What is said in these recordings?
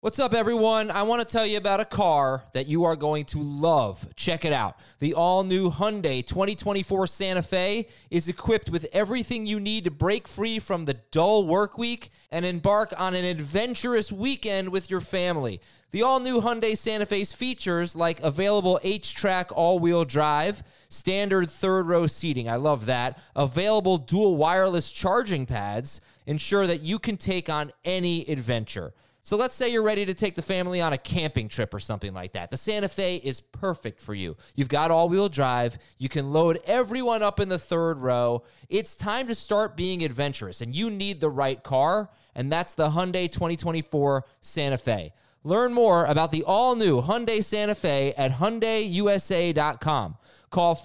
What's up, everyone? I want to tell you about a car that you are going to love. Check it out. The all-new Hyundai 2024 Santa Fe is equipped with everything you need to break free from the dull work week and embark on an adventurous weekend with your family. The all-new Hyundai Santa Fe's features like available H-Track all-wheel drive, standard third-row seating, I love that, available dual wireless charging pads, ensure that you can take on any adventure. So let's say you're ready to take the family on a camping trip or something like that. The Santa Fe is perfect for you. You've got all-wheel drive. You can load everyone up in the third row. It's time to start being adventurous, and you need the right car, and that's the Hyundai 2024 Santa Fe. Learn more about the all-new Hyundai Santa Fe at HyundaiUSA.com. Call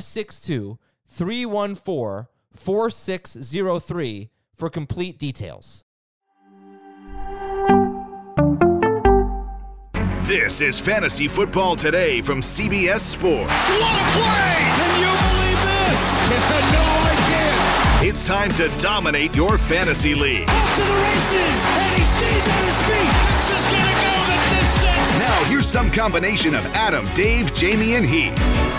562-314-4603 for complete details. This is Fantasy Football Today from CBS Sports. What a play! Can you believe this? No, I can't. It's time to dominate your fantasy league. Off to the races, and he stays on his feet. This is going to go the distance. Now, here's some combination of Adam, Dave, Jamie, and Heath.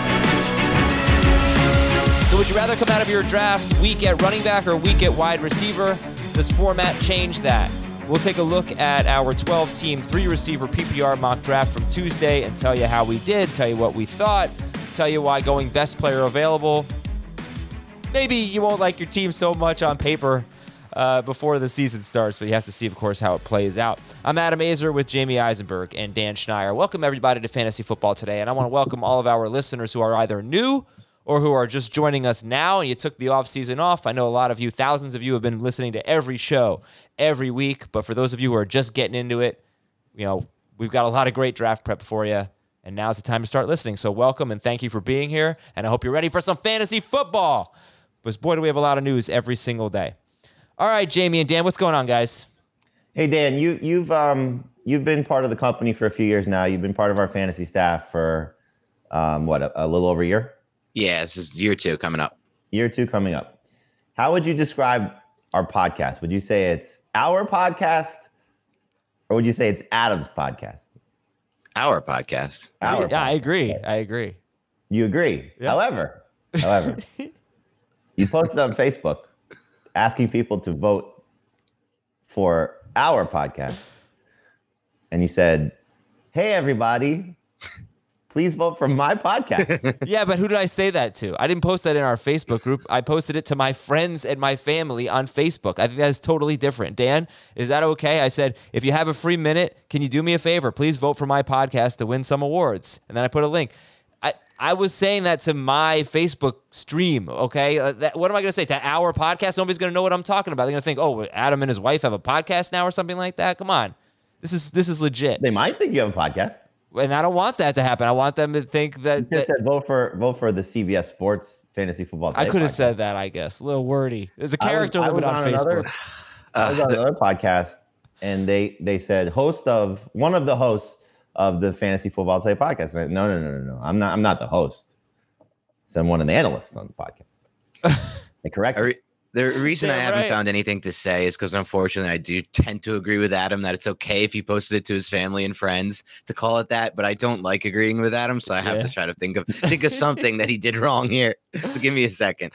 So would you rather come out of your draft week at running back or week at wide receiver? Does format change that? We'll take a look at our 12-team, 3-receiver PPR mock draft from Tuesday and tell you how we did, tell you what we thought, tell you why going best player available. Maybe you won't like your team so much on paper before the season starts, but you have to see, of course, how it plays out. I'm Adam Azer with Jamie Eisenberg and Dan Schneier. Welcome, everybody, to Fantasy Football Today, and I want to welcome all of our listeners who are either new or who are just joining us now, and you took the offseason off. I know a lot of you, thousands of you, have been listening to every show every week, but for those of you who are just getting into it, you know, we've got a lot of great draft prep for you, and now's the time to start listening. So welcome, and thank you for being here, and I hope you're ready for some fantasy football, because boy, do we have a lot of news every single day. All right, Jamie and Dan, what's going on, guys? Hey, Dan, you've been part of the company for a few years now. You've been part of our fantasy staff for, a little over a year? Yeah, this is year 2 coming up. Year 2 coming up. How would you describe our podcast? Would you say it's our podcast, or would you say it's Adam's podcast? Our podcast. Our Yeah, podcast. I agree. You agree. Yeah. However, you posted on Facebook asking people to vote for our podcast. And you said, hey, everybody, please vote for my podcast. Yeah, but who did I say that to? I didn't post that in our Facebook group. I posted it to my friends and my family on Facebook. I think that's totally different. Dan, is that okay? I said, if you have a free minute, can you do me a favor? Please vote for my podcast to win some awards. And then I put a link. I was saying that to my Facebook stream, okay? What am I going to say? To our podcast? Nobody's going to know what I'm talking about. They're going to think, oh, Adam and his wife have a podcast now or something like that? Come on. This is legit. They might think you have a podcast. And I don't want that to happen. I want them to think that... You just said vote for the CBS Sports Fantasy Football Today I could have podcast. said that, I guess. A little wordy. There's a character I limit was on another- Facebook. I was on another podcast, and they said one of the hosts of the Fantasy Football Today podcast. And I said, no. I'm not the host. So I'm one of the analysts on the podcast. They corrected me. The reason Yeah, I haven't right. found anything to say is because, unfortunately, I do tend to agree with Adam that it's okay if he posted it to his family and friends to call it that, but I don't like agreeing with Adam, so I have to try to think of something that he did wrong here. So give me a second.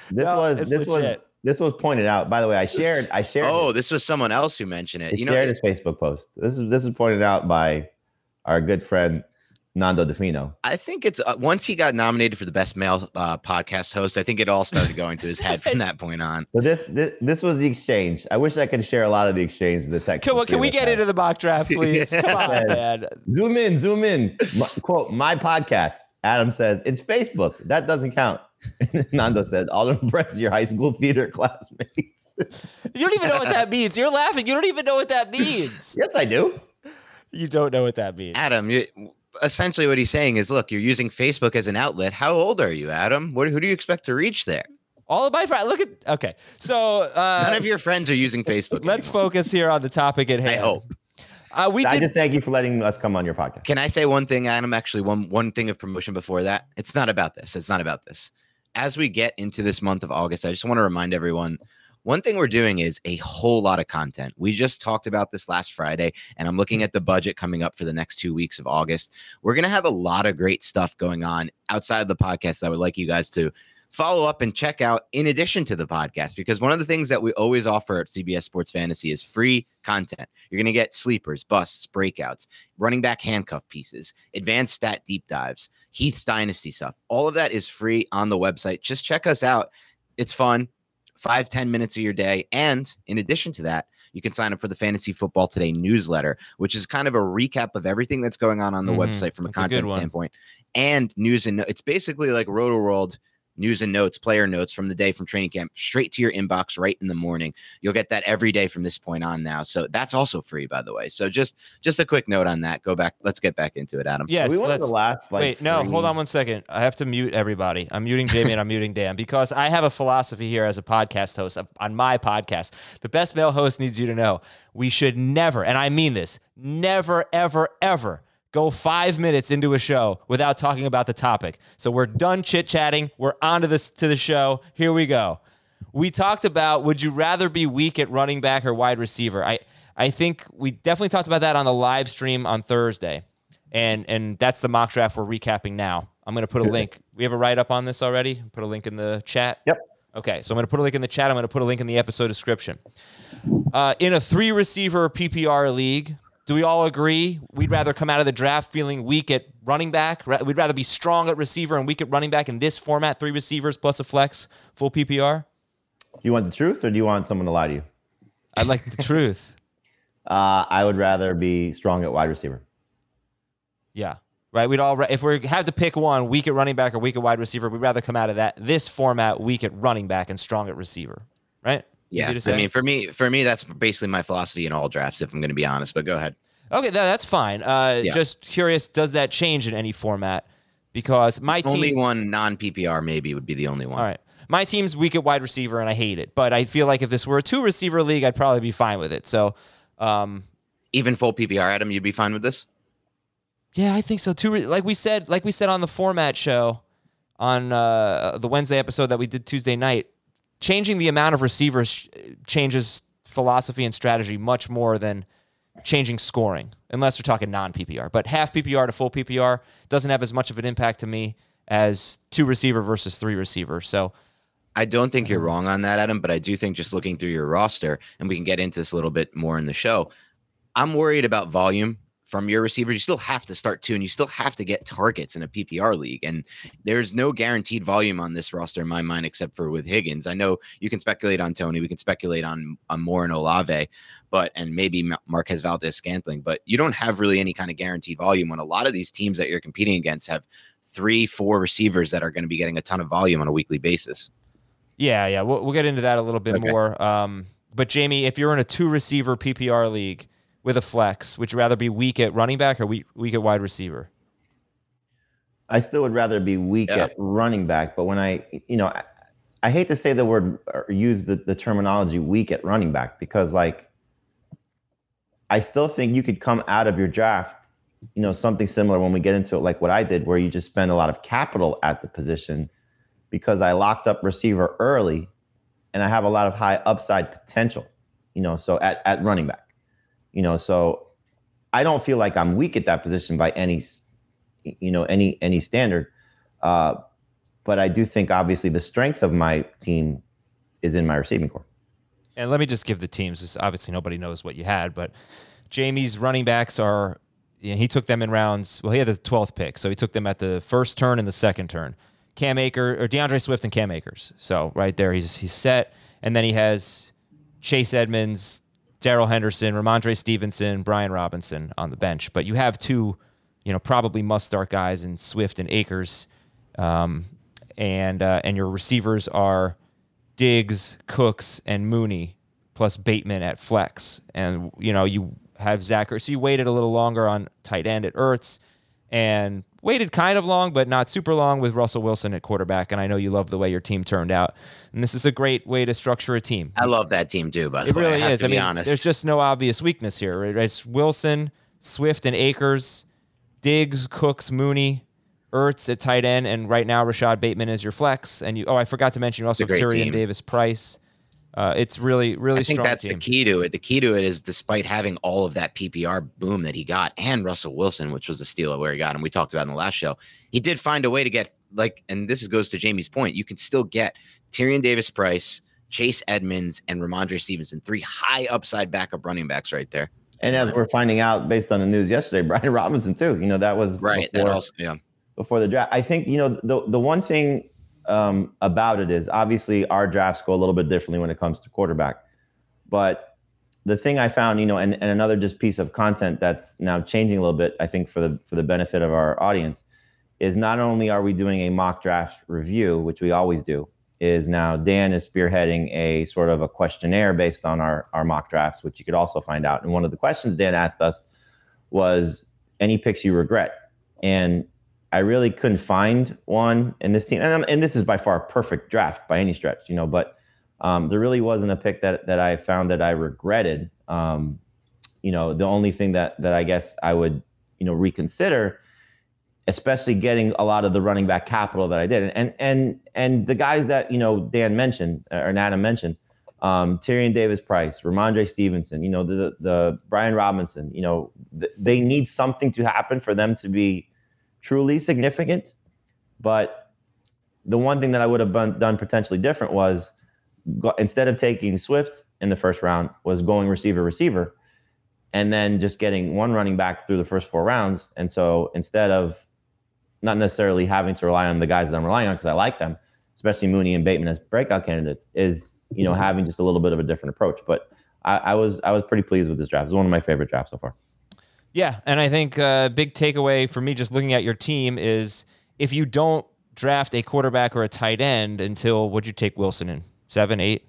This was pointed out. By the way, I shared. Oh, this was someone else who mentioned it. I shared his Facebook post. This is pointed out by our good friend Nando DeFino. I think it's once he got nominated for the best male podcast host, I think it all started going to his head from that point on. So this was the exchange. I wish I could share a lot of the exchange of the text. Can we get into the mock draft, please? Come on, man. Zoom in. Quote, my podcast. Adam says, it's Facebook. That doesn't count. Nando said, I'll impress your high school theater classmates. You don't even know what that means. You're laughing. You don't even know what that means. Yes, I do. You don't know what that means. Adam, essentially what he's saying is, look, you're using Facebook as an outlet. How old are you, Adam? Who do you expect to reach there? All of my friends. Okay. So none of your friends are using Facebook. Let's focus here on the topic at hand. I hope. I just thank you for letting us come on your podcast. Can I say one thing, Adam? Actually, one thing of promotion before that. It's not about this. As we get into this month of August, I just want to remind everyone, One thing we're doing is a whole lot of content. We just talked about this last Friday, and I'm looking at the budget coming up for the next 2 weeks of August. We're going to have a lot of great stuff going on outside of the podcast that I would like you guys to follow up and check out in addition to the podcast, because one of the things that we always offer at CBS Sports Fantasy is free content. You're going to get sleepers, busts, breakouts, running back handcuff pieces, advanced stat deep dives, Heath's Dynasty stuff. All of that is free on the website. Just check us out. It's fun. 5-10 minutes of your day. And in addition to that, you can sign up for the Fantasy Football Today newsletter, which is kind of a recap of everything that's going on the website from a content standpoint, and news. And it's basically like Roto-World news and notes, player notes from the day from training camp, straight to your inbox right in the morning. You'll get that every day from this point on now. So that's also free, by the way. So just a quick note on that. Go back. Let's get back into it, Adam. Yes. Wait, no, hold on 1 second. I have to mute everybody. I'm muting Jamie and I'm muting Dan because I have a philosophy here as a podcast host on my podcast. The Best Male Host needs you to know we should never, and I mean this, never, ever, ever go 5 minutes into a show without talking about the topic. So we're done chit-chatting. We're on to the show. Here we go. We talked about, would you rather be weak at running back or wide receiver? I think we definitely talked about that on the live stream on Thursday. And that's the mock draft we're recapping now. I'm going to put a link. We have a write-up on this already? Put a link in the chat? Yep. Okay, so I'm going to put a link in the chat. I'm going to put a link in the episode description. In a 3-receiver PPR league, do we all agree we'd rather come out of the draft feeling weak at running back? We'd rather be strong at receiver and weak at running back in this format, 3 receivers plus a flex, full PPR? Do you want the truth or do you want someone to lie to you? I'd like the truth. I would rather be strong at wide receiver. Yeah, right. If we have to pick one, weak at running back or weak at wide receiver, we'd rather come out of this format, weak at running back and strong at receiver, right? Yeah, I mean, for me, that's basically my philosophy in all drafts, if I'm going to be honest, but go ahead. Okay, that's fine. Just curious, does that change in any format? Because my team... Only one non-PPR maybe would be the only one. All right. My team's weak at wide receiver, and I hate it. But I feel like if this were a 2-receiver league, I'd probably be fine with it. So, even full PPR, Adam, you'd be fine with this? Yeah, I think so too. Like we said on the format show on the Wednesday episode that we did Tuesday night, changing the amount of receivers changes philosophy and strategy much more than changing scoring, unless we're talking non-PPR. But half PPR to full PPR doesn't have as much of an impact to me as 2-receiver versus 3-receiver. So I don't think you're wrong on that, Adam, but I do think just looking through your roster, and we can get into this a little bit more in the show, I'm worried about volume from your receivers. You still have to start 2, and you still have to get targets in a PPR league. And there's no guaranteed volume on this roster in my mind, except for with Higgins. I know you can speculate on Tony. We can speculate on Moore and Olave, and maybe Marquez Valdez-Scantling, but you don't have really any kind of guaranteed volume when a lot of these teams that you're competing against have 3-4 receivers that are going to be getting a ton of volume on a weekly basis. Yeah. We'll get into that a little bit more. But Jamie, if you're in a 2-receiver PPR league with a flex, would you rather be weak at running back or weak at wide receiver? I still would rather be weak at running back, but when I hate to say the word or use the terminology weak at running back, because like I still think you could come out of your draft, something similar when we get into it, like what I did, where you just spend a lot of capital at the position because I locked up receiver early and I have a lot of high upside potential, so at running back. So I don't feel like I'm weak at that position by any standard. But I do think obviously the strength of my team is in my receiving core. And let me just give the teams. Obviously nobody knows what you had, but Jamie's running backs are, he took them in rounds. Well, he had the 12th pick, so he took them at the first turn and the second turn. DeAndre Swift and Cam Akers. So right there, he's set. And then he has Chase Edmonds, Darrell Henderson, Ramondre Stevenson, Brian Robinson on the bench. But you have 2, probably must-start guys in Swift and Akers. And your receivers are Diggs, Cooks, and Mooney, plus Bateman at flex. And, you have Zach Ertz. So you waited a little longer on tight end at Ertz and waited kind of long, but not super long with Russell Wilson at quarterback. And I know you love the way your team turned out. And this is a great way to structure a team. I love that team too, by the way. It really is. I mean, honest. There's just no obvious weakness here. Right? It's Wilson, Swift, and Akers, Diggs, Cooks, Mooney, Ertz at tight end, and right now Rashad Bateman is your flex. And I forgot to mention you also have Tyrion Davis-Price It's really, really strong. I think that's team. the key to it. The key to it is, despite having all of that PPR boom that he got, and Russell Wilson, which was the steal of where he got him, we talked about in the last show, he did find a way to get, like, and this goes to Jamie's point, you can still get Tyrion Davis-Price, Chase Edmonds, and Ramondre Stevenson, 3 high upside backup running backs right there. And as we're finding out based on the news yesterday, Brian Robinson too. That was right. Before, that also, yeah. Before the draft. I think the one thing about it is obviously our drafts go a little bit differently when it comes to quarterback. But the thing I found, and another just piece of content that's now changing a little bit, I think for the benefit of our audience, is not only are we doing a mock draft review, which we always do, is now Dan is spearheading a sort of a questionnaire based on our mock drafts, which you could also find out. And one of the questions Dan asked us was, any picks you regret? And I really couldn't find one in this team. And this is by far a perfect draft by any stretch, but there really wasn't a pick that I found that I regretted. The only thing that I guess I would, reconsider, especially getting a lot of the running back capital that I did. And the guys that, Dan mentioned, or Adam mentioned, Tyrion Davis-Price, Ramondre Stevenson, the Brian Robinson, they need something to happen for them to be truly significant. But the one thing that I would have done potentially different was, instead of taking Swift in the first round, was going receiver, and then just getting one running back through the first 4 rounds. And so instead of not necessarily having to rely on the guys that I'm relying on, because I like them, especially Mooney and Bateman as breakout candidates, is having just a little bit of a different approach. But I was pretty pleased with this draft. It's one of my favorite drafts so far. Yeah, and I think big takeaway for me just looking at your team is, if you don't draft a quarterback or a tight end until, what'd you take Wilson in? 7, 8?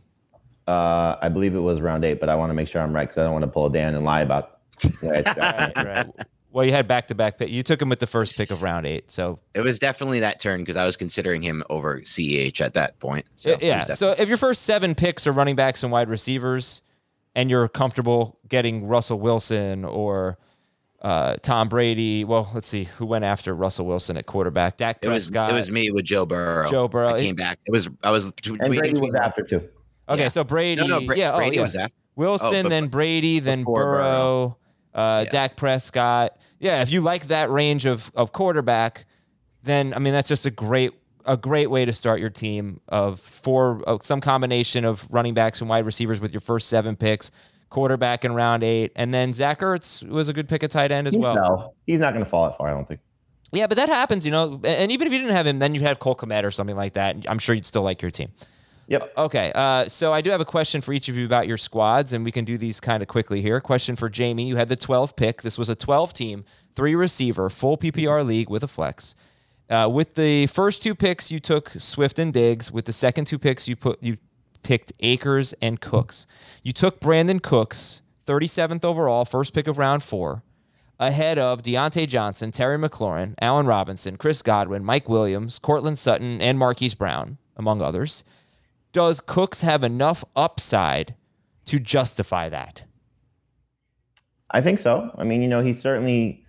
I believe it was round 8, but I want to make sure I'm right because I don't want to pull a Dan and lie about. Right. Well, you had back-to-back pick. You took him with the first pick of round 8, so it was definitely that turn because I was considering him over CEH at that point. So yeah. So if your first 7 picks are running backs and wide receivers, and you're comfortable getting Russell Wilson or Tom Brady, well, let's see who went after Russell Wilson at quarterback. Dak Prescott. It was me with Joe Burrow. I came back. I was and Brady was after too. Okay, yeah. so Brady. Brady was after. Wilson, then Brady, then Burrow. Dak Prescott. Yeah, if you like that range of quarterback, then that's just a great way to start your team of some combination of running backs and wide receivers with your first 7 picks, quarterback in round 8, and then Zach Ertz was a good pick at tight end as well. No, he's not going to fall that far, I don't think. Yeah, but that happens, and even if you didn't have him, then you'd have Cole Kmet or something like that. I'm sure you'd still like your team. Yep. Okay, so I do have a question for each of you about your squads, and we can do these kind of quickly here. Question for Jamie. You had the 12th pick. This was a 12-team, 3-receiver, full PPR league with a flex. With the first 2 picks, you took Swift and Diggs. With the second 2 picks, you picked Akers and Cooks. You took Brandon Cooks, 37th overall, first pick of round 4, ahead of Deontay Johnson, Terry McLaurin, Allen Robinson, Chris Godwin, Mike Williams, Cortland Sutton, and Marquise Brown, among others. Does Cooks have enough upside to justify that? I think so. He's certainly.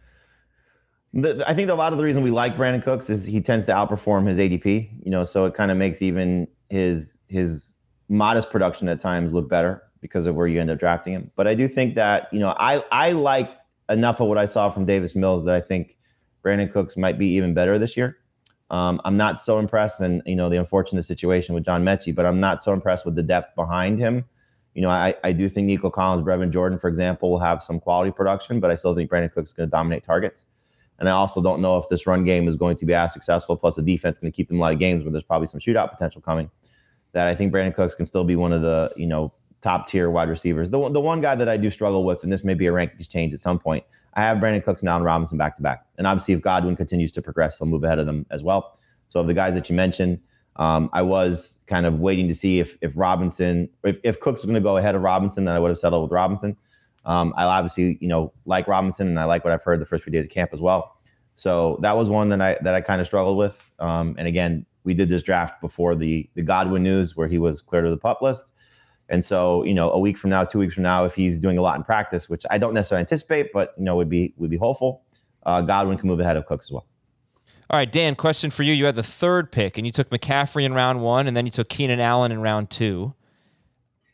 I think a lot of the reason we like Brandon Cooks is he tends to outperform his ADP. So it kind of makes even his modest production at times look better because of where you end up drafting him. But I do think that I like enough of what I saw from Davis Mills that I think Brandon Cooks might be even better this year. I'm not so impressed, and the unfortunate situation with John Mechie, but I'm not so impressed with the depth behind him. I do think Nico Collins, Brevin Jordan, for example, will have some quality production, but I still think Brandon Cooks is going to dominate targets. And I also don't know if this run game is going to be as successful. Plus, the defense is going to keep them in a lot of games where there's probably some shootout potential coming. That I think Brandon Cooks can still be one of the top tier wide receivers. The one guy that I do struggle with, and this may be a rankings change at some point, I have Brandon Cooks and Allen Robinson back to back. And obviously, if Godwin continues to progress, he'll move ahead of them as well. So of the guys that you mentioned, I was kind of waiting to see if Robinson, if Cooks was going to go ahead of Robinson, then I would have settled with Robinson. I obviously, like Robinson, and I like what I've heard the first few days of camp as well. So that was one that I kind of struggled with. And again, we did this draft before the Godwin news where he was cleared to the PUP list. And so, a week from now, 2 weeks from now, if he's doing a lot in practice, which I don't necessarily anticipate, but, would be hopeful, Godwin can move ahead of Cooks as well. All right, Dan, question for you. You had the 3rd pick, and you took McCaffrey in round 1, and then you took Keenan Allen in round 2.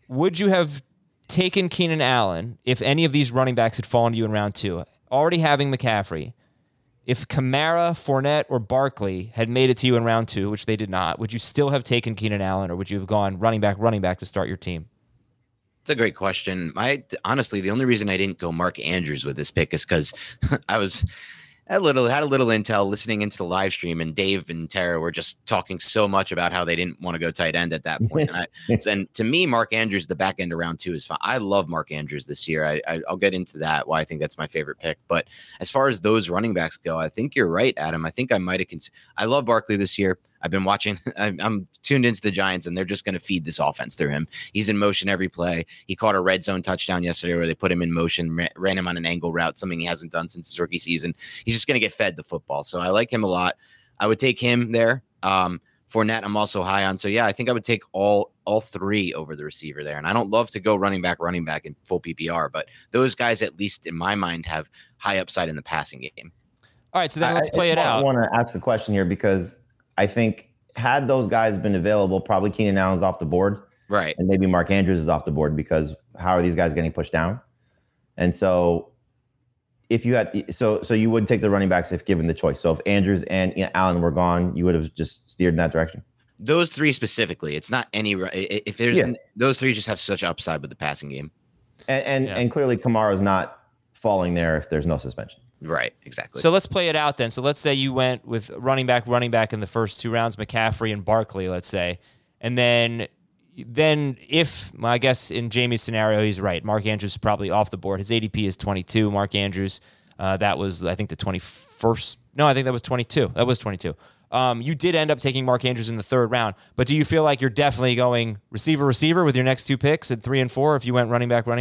would you have taken Keenan Allen if any of these running backs had fallen to you in round 2? Already having McCaffrey. If Kamara, Fournette, or Barkley had made it to you in round 2, which they did not, would you still have taken Keenan Allen, or would you have gone running back to start your team? It's a great question. Honestly, the only reason I didn't go Mark Andrews with this pick is because I had a little intel listening into the live stream, and Dave and Tara were just talking so much about how they didn't want to go tight end at that point. And to me, Mark Andrews, the back end of round 2 is fine. I love Mark Andrews this year. I'll get into that, why I think that's my favorite pick. But as far as those running backs go, I think you're right, Adam. I think I might have I love Barkley this year. I've been watching. I'm tuned into the Giants, and they're just going to feed this offense through him. He's in motion every play. He caught a red zone touchdown yesterday where they put him in motion, ran him on an angle route, something he hasn't done since his rookie season. He's just going to get fed the football. So I like him a lot. I would take him there. Fournette, I'm also high on. So, yeah, I think I would take all 3 over the receiver there. And I don't love to go running back in full PPR, but those guys, at least in my mind, have high upside in the passing game. All right, so then let's play it out. I want to ask a question here because I think had those guys been available, probably Keenan Allen's off the board. Right. And maybe Mark Andrews is off the board because how are these guys getting pushed down? And so if you had, so you would take the running backs if given the choice. So if Andrews and Allen were gone, you would have just steered in that direction. Those 3 specifically, it's not any, if there's, those 3 just have such upside with the passing game. And clearly Kamara's not falling there if there's no suspension. Right, exactly. So let's play it out then. So let's say you went with running back in the first 2 rounds, McCaffrey and Barkley, let's say. And then if, I guess in Jamie's scenario, he's right. Mark Andrews is probably off the board. His ADP is 22. Mark Andrews, that was, I think, the 21st. No, I think that was 22. That was 22. You did end up taking Mark Andrews in the 3rd round. But do you feel like you're definitely going receiver with your next 2 picks at 3 and 4 if you went running back?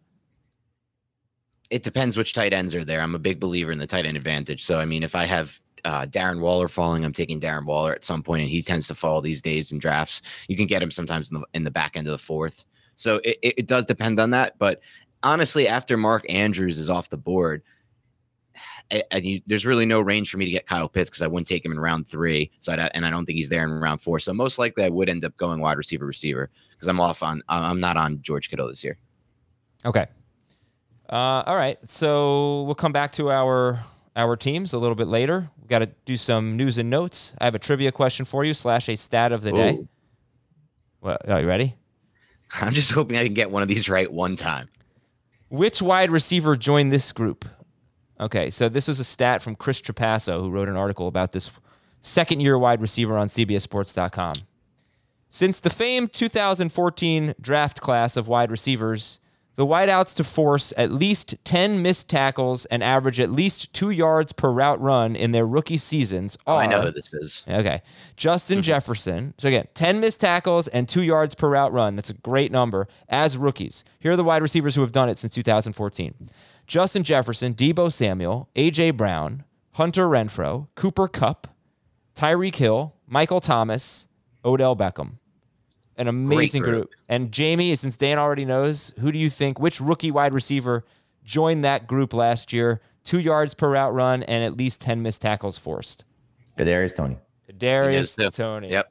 It depends which tight ends are there. I'm a big believer in the tight end advantage. So, I mean, if I have Darren Waller falling, I'm taking Darren Waller at some point, and he tends to fall these days in drafts. You can get him sometimes in the back end of the 4th. So it does depend on that. But honestly, after Mark Andrews is off the board, there's really no range for me to get Kyle Pitts because I wouldn't take him in round 3. So I don't think he's there in round 4. So most likely I would end up going wide receiver because I'm not on George Kittle this year. Okay. All right, so we'll come back to our teams a little bit later. We've got to do some news and notes. I have a trivia question for you / a stat of the day. Well, are you ready? I'm just hoping I can get one of these right one time. Which wide receiver joined this group? Okay, so this was a stat from Chris Trapasso, who wrote an article about this second-year wide receiver on CBSSports.com. Since the famed 2014 draft class of wide receivers, the wideouts to force at least 10 missed tackles and average at least 2 yards per route run in their rookie seasons are... I know who this is. Okay. Justin Jefferson. So again, 10 missed tackles and 2 yards per route run. That's a great number as rookies. Here are the wide receivers who have done it since 2014. Justin Jefferson, Deebo Samuel, A.J. Brown, Hunter Renfrow, Cooper Kupp, Tyreek Hill, Michael Thomas, Odell Beckham. An amazing group. And Jamie, since Dan already knows, who do you think, which rookie wide receiver joined that group last year? 2 yards per route run and at least 10 missed tackles forced. Kadarius Toney. Kadarius Toney. Yep.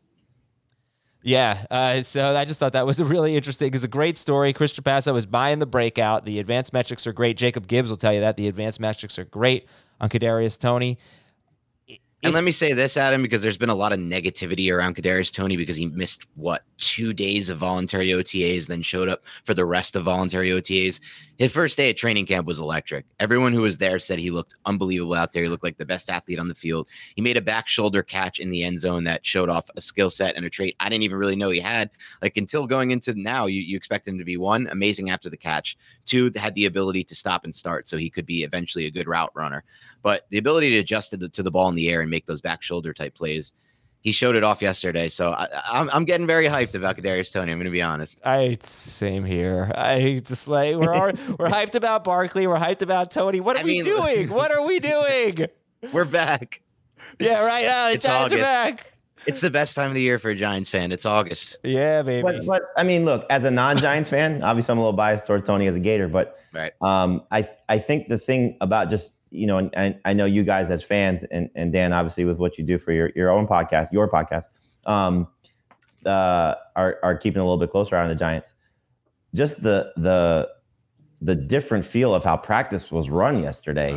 Yeah. So I just thought that was a really interesting. It's a great story. Chris Trapasso was buying the breakout. The advanced metrics are great. Jacob Gibbs will tell you that the advanced metrics are great on Kadarius Toney. And let me say this, Adam, because there's been a lot of negativity around Kadarius Toney because he missed, 2 days of voluntary OTAs, then showed up for the rest of voluntary OTAs. His first day at training camp was electric. Everyone who was there said he looked unbelievable out there. He looked like the best athlete on the field. He made a back shoulder catch in the end zone that showed off a skill set and a trait I didn't even really know he had. Like, until going into now, you expect him to be 1, amazing after the catch, 2, had the ability to stop and start, so he could be eventually a good route runner. But the ability to adjust to the ball in the air and make those back shoulder type plays, he showed it off yesterday. So I'm getting very hyped about Kadarius Toney. I'm going to be honest. Same here. I just like we're hyped about Barkley. We're hyped about Toney. What are we doing? What are we doing? We're back. Yeah, right. The Giants are back. It's the best time of the year for a Giants fan. It's August. Yeah, baby. But I mean, look, as a non-Giants fan, obviously I'm a little biased towards Toney as a Gator, but right. I think the thing about just, and I know you guys as fans and Dan, obviously with what you do for your own podcast, are keeping a little bit closer eye on the Giants. just the different feel of how practice was run yesterday.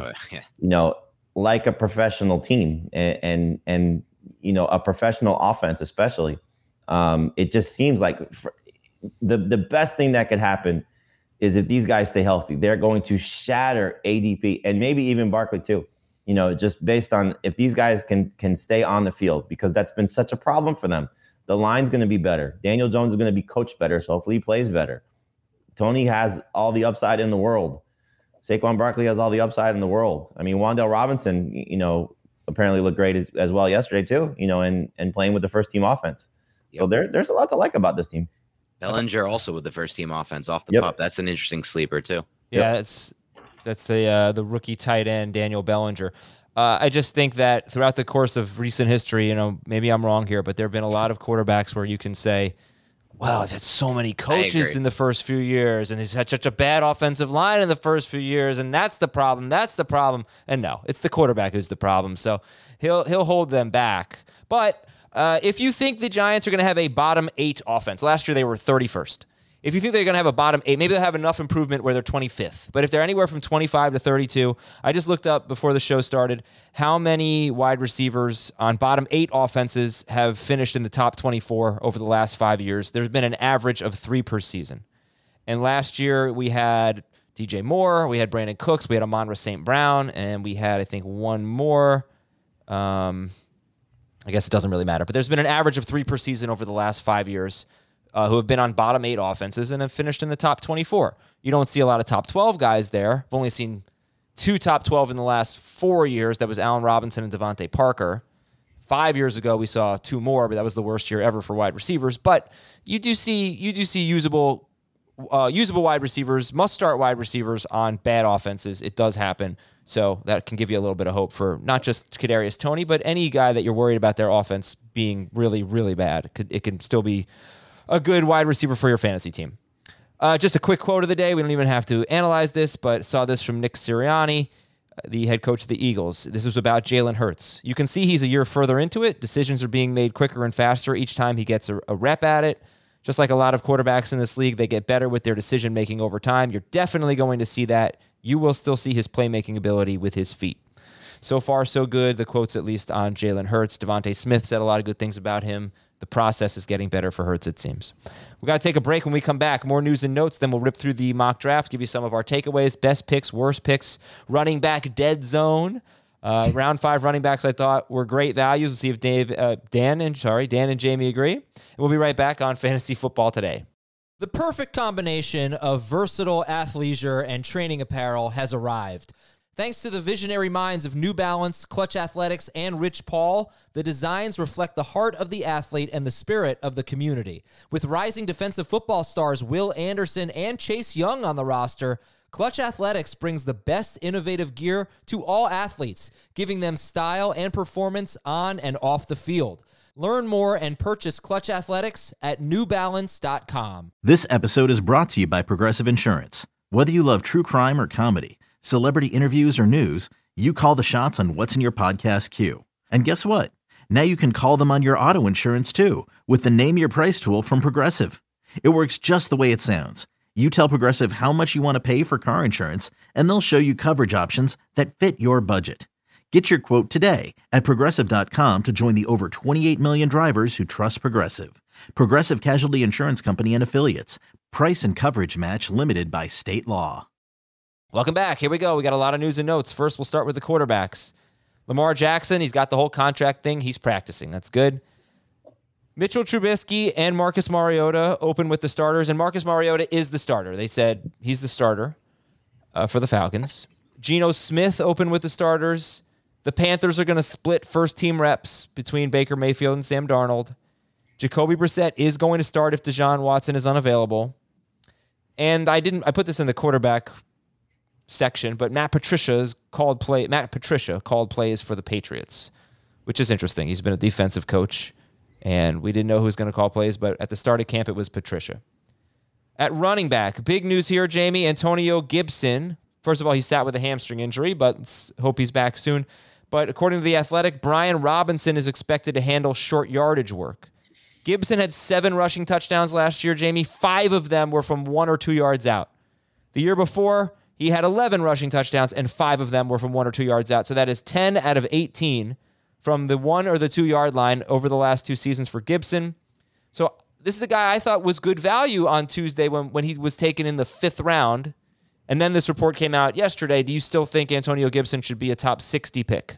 Like a professional team and a professional offense, especially. It just seems like the best thing that could happen is if these guys stay healthy. They're going to shatter ADP and maybe even Barkley too. Just based on if these guys can stay on the field, because that's been such a problem for them. The line's going to be better. Daniel Jones is going to be coached better, so hopefully he plays better. Tony has all the upside in the world. Saquon Barkley has all the upside in the world. I mean, Wan'Dale Robinson, apparently looked great as well yesterday too, and playing with the first team offense. Yep. So there's a lot to like about this team. Bellinger also with the first team offense off the pop. That's an interesting sleeper too. Yeah, that's the rookie tight end, Daniel Bellinger. I just think that throughout the course of recent history, maybe I'm wrong here, but there have been a lot of quarterbacks where you can say, wow, I've had so many coaches in the first few years, and he's had such a bad offensive line in the first few years, and that's the problem. And no, it's the quarterback who's the problem. So he'll hold them back. But if you think the Giants are going to have a bottom 8 offense, last year they were 31st. If you think they're going to have a bottom 8, maybe they'll have enough improvement where they're 25th. But if they're anywhere from 25 to 32, I just looked up before the show started how many wide receivers on bottom 8 offenses have finished in the top 24 over the last 5 years. There's been an average of 3 per season. And last year we had DJ Moore, we had Brandon Cooks, we had Amon-Ra St. Brown, and we had, I think, one more. I guess it doesn't really matter. But there's been an average of 3 per season over the last 5 years. Who have been on bottom 8 offenses and have finished in the top 24. You don't see a lot of top 12 guys there. I've only seen 2 top 12 in the last 4 years. That was Allen Robinson and Devontae Parker. 5 years ago, we saw 2 more, but that was the worst year ever for wide receivers. But you do see usable wide receivers, must-start wide receivers on bad offenses. It does happen. So that can give you a little bit of hope for not just Kadarius Toney, but any guy that you're worried about their offense being really, really bad. It can still be a good wide receiver for your fantasy team. Just a quick quote of the day. We don't even have to analyze this, but saw this from Nick Sirianni, the head coach of the Eagles. This was about Jalen Hurts. You can see he's a year further into it. Decisions are being made quicker and faster each time he gets a rep at it. Just like a lot of quarterbacks in this league, they get better with their decision-making over time. You're definitely going to see that. You will still see his playmaking ability with his feet. So far, so good. The quotes, at least, on Jalen Hurts. Devontae Smith said a lot of good things about him. The process is getting better for Hurts, it seems. We've got to take a break. When we come back, more news and notes. Then we'll rip through the mock draft, give you some of our takeaways, best picks, worst picks, running back dead zone. Round 5 running backs I thought were great values. We'll see if Dan and Jamie agree. And we'll be right back on Fantasy Football Today. The perfect combination of versatile athleisure and training apparel has arrived. Thanks to the visionary minds of New Balance, Clutch Athletics, and Rich Paul, the designs reflect the heart of the athlete and the spirit of the community. With rising defensive football stars Will Anderson and Chase Young on the roster, Clutch Athletics brings the best innovative gear to all athletes, giving them style and performance on and off the field. Learn more and purchase Clutch Athletics at newbalance.com. This episode is brought to you by Progressive Insurance. Whether you love true crime or comedy, celebrity interviews or news, you call the shots on what's in your podcast queue. And guess what? Now you can call them on your auto insurance too with the Name Your Price tool from Progressive. It works just the way it sounds. You tell Progressive how much you want to pay for car insurance, and they'll show you coverage options that fit your budget. Get your quote today at Progressive.com to join the over 28 million drivers who trust Progressive. Progressive Casualty Insurance Company and Affiliates. Price and coverage match limited by state law. Welcome back. Here we go. We got a lot of news and notes. First, we'll start with the quarterbacks. Lamar Jackson, he's got the whole contract thing. He's practicing. That's good. Mitchell Trubisky and Marcus Mariota open with the starters, and Marcus Mariota is the starter. They said he's the starter for the Falcons. Geno Smith open with the starters. The Panthers are going to split first-team reps between Baker Mayfield and Sam Darnold. Jacoby Brissett is going to start if Deshaun Watson is unavailable. And I put this in the quarterback section, but Matt Patricia called plays for the Patriots, which is interesting. He's been a defensive coach, and we didn't know who was going to call plays, but at the start of camp, it was Patricia. At running back, big news here, Jamie. Antonio Gibson. First of all, he sat with a hamstring injury, but let's hope he's back soon. But according to The Athletic, Brian Robinson is expected to handle short yardage work. Gibson had 7 rushing touchdowns last year, Jamie. 5 of them were from 1 or 2 yards out. The year before, he had 11 rushing touchdowns, and 5 of them were from 1 or 2 yards out. So that is 10 out of 18 from the 1 or the 2 yard line over the last 2 seasons for Gibson. So this is a guy I thought was good value on Tuesday when he was taken in the 5th round. And then this report came out yesterday. Do you still think Antonio Gibson should be a top 60 pick?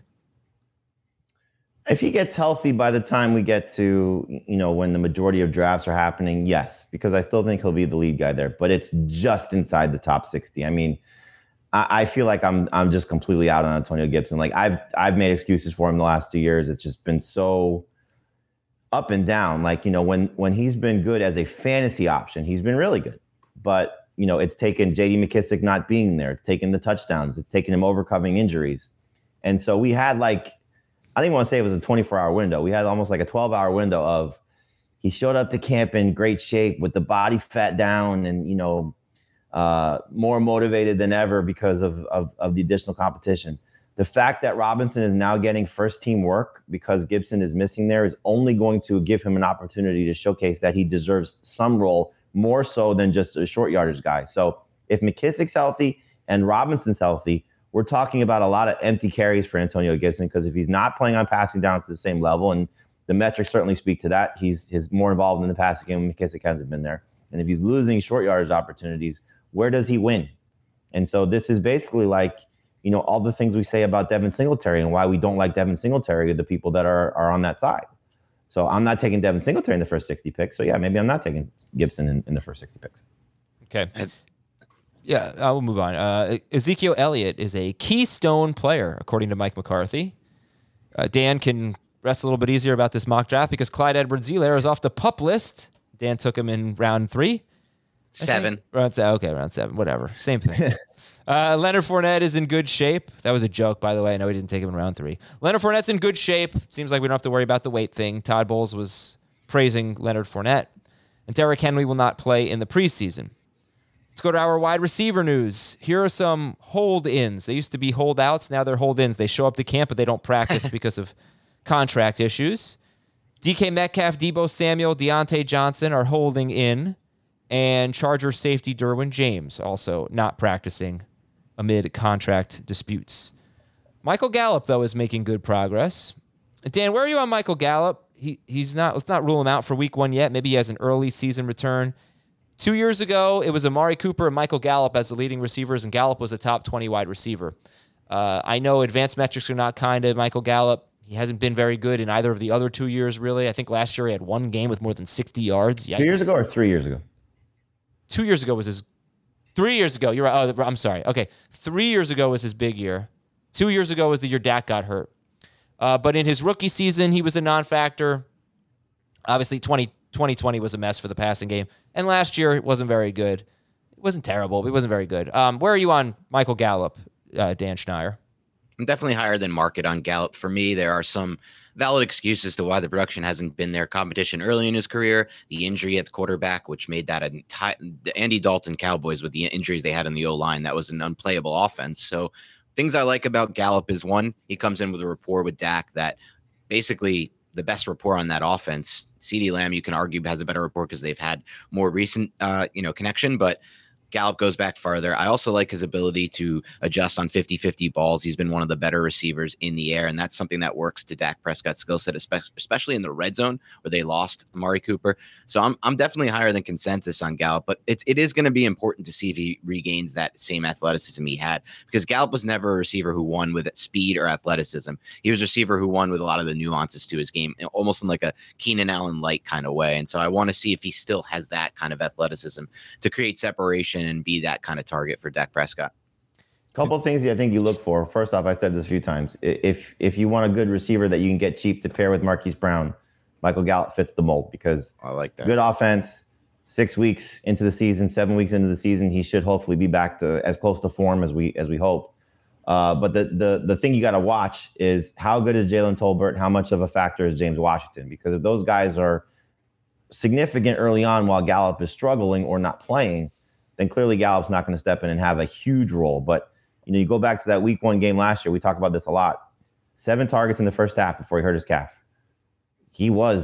If he gets healthy by the time we get to, when the majority of drafts are happening, yes, because I still think he'll be the lead guy there. But it's just inside the top 60. I mean, I feel like I'm just completely out on Antonio Gibson. Like I've made excuses for him the last 2 years. It's just been so up and down. Like, when he's been good as a fantasy option, he's been really good. But it's taken J.D. McKissic not being there. It's taken the touchdowns. It's taken him overcoming injuries. And so we had I didn't want to say it was a 24-hour window. We had almost like a 12-hour window of he showed up to camp in great shape with the body fat down and, more motivated than ever because of the additional competition. The fact that Robinson is now getting first-team work because Gibson is missing there is only going to give him an opportunity to showcase that he deserves some role more so than just a short yardage guy. So if McKissick's healthy and Robinson's healthy, we're talking about a lot of empty carries for Antonio Gibson because if he's not playing on passing downs to the same level, and the metrics certainly speak to that, he's more involved in the passing game when McKissick hasn't been there. And if he's losing short yardage opportunities, where does he win? And so this is basically all the things we say about Devin Singletary and why we don't like Devin Singletary, the people that are on that side. So I'm not taking Devin Singletary in the first 60 picks. So, yeah, maybe I'm not taking Gibson in the first 60 picks. Okay. Yeah, I will move on. Ezekiel Elliott is a keystone player, according to Mike McCarthy. Dan can rest a little bit easier about this mock draft because Clyde Edwards-Helaire is off the PUP list. Dan took him in round 3. 7. Round 7. Whatever. Same thing. Leonard Fournette is in good shape. That was a joke, by the way. I know he didn't take him in round 3. Leonard Fournette's in good shape. Seems like we don't have to worry about the weight thing. Todd Bowles was praising Leonard Fournette. And Derrick Henry will not play in the preseason. Let's go to our wide receiver news. Here are some hold-ins. They used to be holdouts. Now they're hold-ins. They show up to camp, but they don't practice because of contract issues. DK Metcalf, Deebo Samuel, Deontay Johnson are holding in. And Charger safety Derwin James also not practicing amid contract disputes. Michael Gallup, though, is making good progress. Dan, where are you on Michael Gallup? He's not. Let's not rule him out for week 1 yet. Maybe he has an early season return. 2 years ago, it was Amari Cooper and Michael Gallup as the leading receivers, and Gallup was a top 20 wide receiver. I know advanced metrics are not kind to Michael Gallup. He hasn't been very good in either of the other 2 years, really. I think last year he had 1 game with more than 60 yards. Yikes. 2 years ago or 3 years ago? 2 years ago was his... 3 years ago. You're right. Oh, I'm sorry. Okay. 3 years ago was his big year. 2 years ago was the year Dak got hurt. But in his rookie season, he was a non-factor. Obviously, 2020 was a mess for the passing game. And last year, it wasn't very good. It wasn't terrible, but it wasn't very good. Where are you on Michael Gallup, Dan Schneier? I'm definitely higher than market on Gallup. For me, there are some valid excuses to why the production hasn't been there. Competition early in his career, the injury at the quarterback, which made that the Andy Dalton Cowboys with the injuries they had in the O-line, that was an unplayable offense. So things I like about Gallup is, one, he comes in with a rapport with Dak that basically the best rapport on that offense. CeeDee Lamb, you can argue, has a better rapport because they've had more recent, connection, but Gallup goes back farther. I also like his ability to adjust on 50-50 balls. He's been one of the better receivers in the air, and that's something that works to Dak Prescott's skill set, especially in the red zone where they lost Amari Cooper. So I'm definitely higher than consensus on Gallup, but it is going to be important to see if he regains that same athleticism he had, because Gallup was never a receiver who won with speed or athleticism. He was a receiver who won with a lot of the nuances to his game, almost in like a Keenan Allen light kind of way. And so I want to see if he still has that kind of athleticism to create separation and be that kind of target for Dak Prescott. Couple of things I think you look for. First off, I said this a few times. If you want a good receiver that you can get cheap to pair with Marquise Brown, Michael Gallup fits the mold, because I like that. Good offense, 6 weeks into the season, 7 weeks into the season, he should hopefully be back to as close to form as we hope. But the thing you got to watch is how good is Jalen Tolbert? How much of a factor is James Washington? Because if those guys are significant early on while Gallup is struggling or not playing, then clearly Gallup's not going to step in and have a huge role. But you go back to that week 1 game last year. We talk about this a lot. 7 targets in the first half before he hurt his calf. He was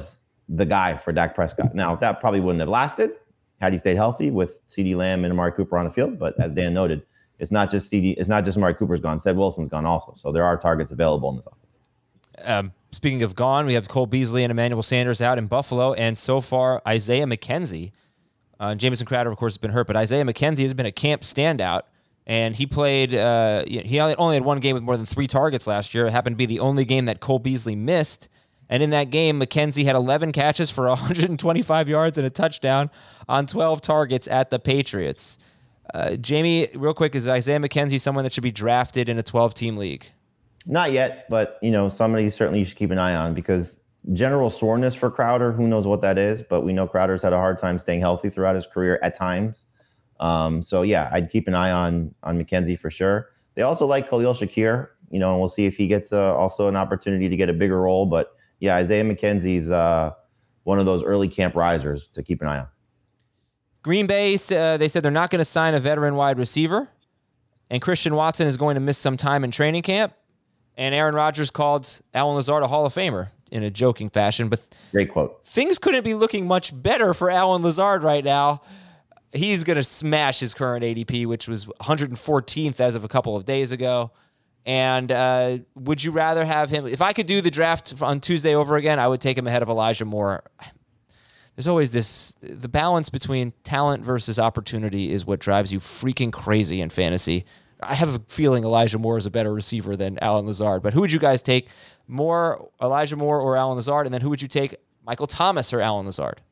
the guy for Dak Prescott. Now, that probably wouldn't have lasted had he stayed healthy with CeeDee Lamb and Amari Cooper on the field. But as Dan noted, it's not just Amari Cooper's gone. Seth Wilson's gone also. So there are targets available in this offense. Speaking of gone, we have Cole Beasley and Emmanuel Sanders out in Buffalo. And so far, Isaiah McKenzie, Jamison Crowder, of course, has been hurt, but Isaiah McKenzie has been a camp standout. And he played, he only had one game with more than 3 targets last year. It happened to be the only game that Cole Beasley missed. And in that game, McKenzie had 11 catches for 125 yards and a touchdown on 12 targets at the Patriots. Jamie, real quick, is Isaiah McKenzie someone that should be drafted in a 12-team league? Not yet, but, somebody certainly you should keep an eye on because general soreness for Crowder, who knows what that is, but we know Crowder's had a hard time staying healthy throughout his career at times. So yeah, I'd keep an eye on McKenzie for sure. They also like Khalil Shakir, and we'll see if he gets also an opportunity to get a bigger role. But yeah, Isaiah McKenzie's one of those early camp risers to keep an eye on. Green Bay, they said they're not going to sign a veteran wide receiver, and Christian Watson is going to miss some time in training camp. And Aaron Rodgers called Allen Lazard a Hall of Famer in a joking fashion. But great quote. Things couldn't be looking much better for Allen Lazard right now. He's going to smash his current ADP, which was 114th as of a couple of days ago. And would you rather have him? If I could do the draft on Tuesday over again, I would take him ahead of Elijah Moore. There's always the balance between talent versus opportunity is what drives you freaking crazy in fantasy. I have a feeling Elijah Moore is a better receiver than Allen Lazard. But who would you guys take? More Elijah Moore or Allen Lazard? And then who would you take? Michael Thomas or Allen Lazard?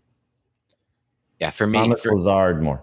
Yeah, for me, Lazard more.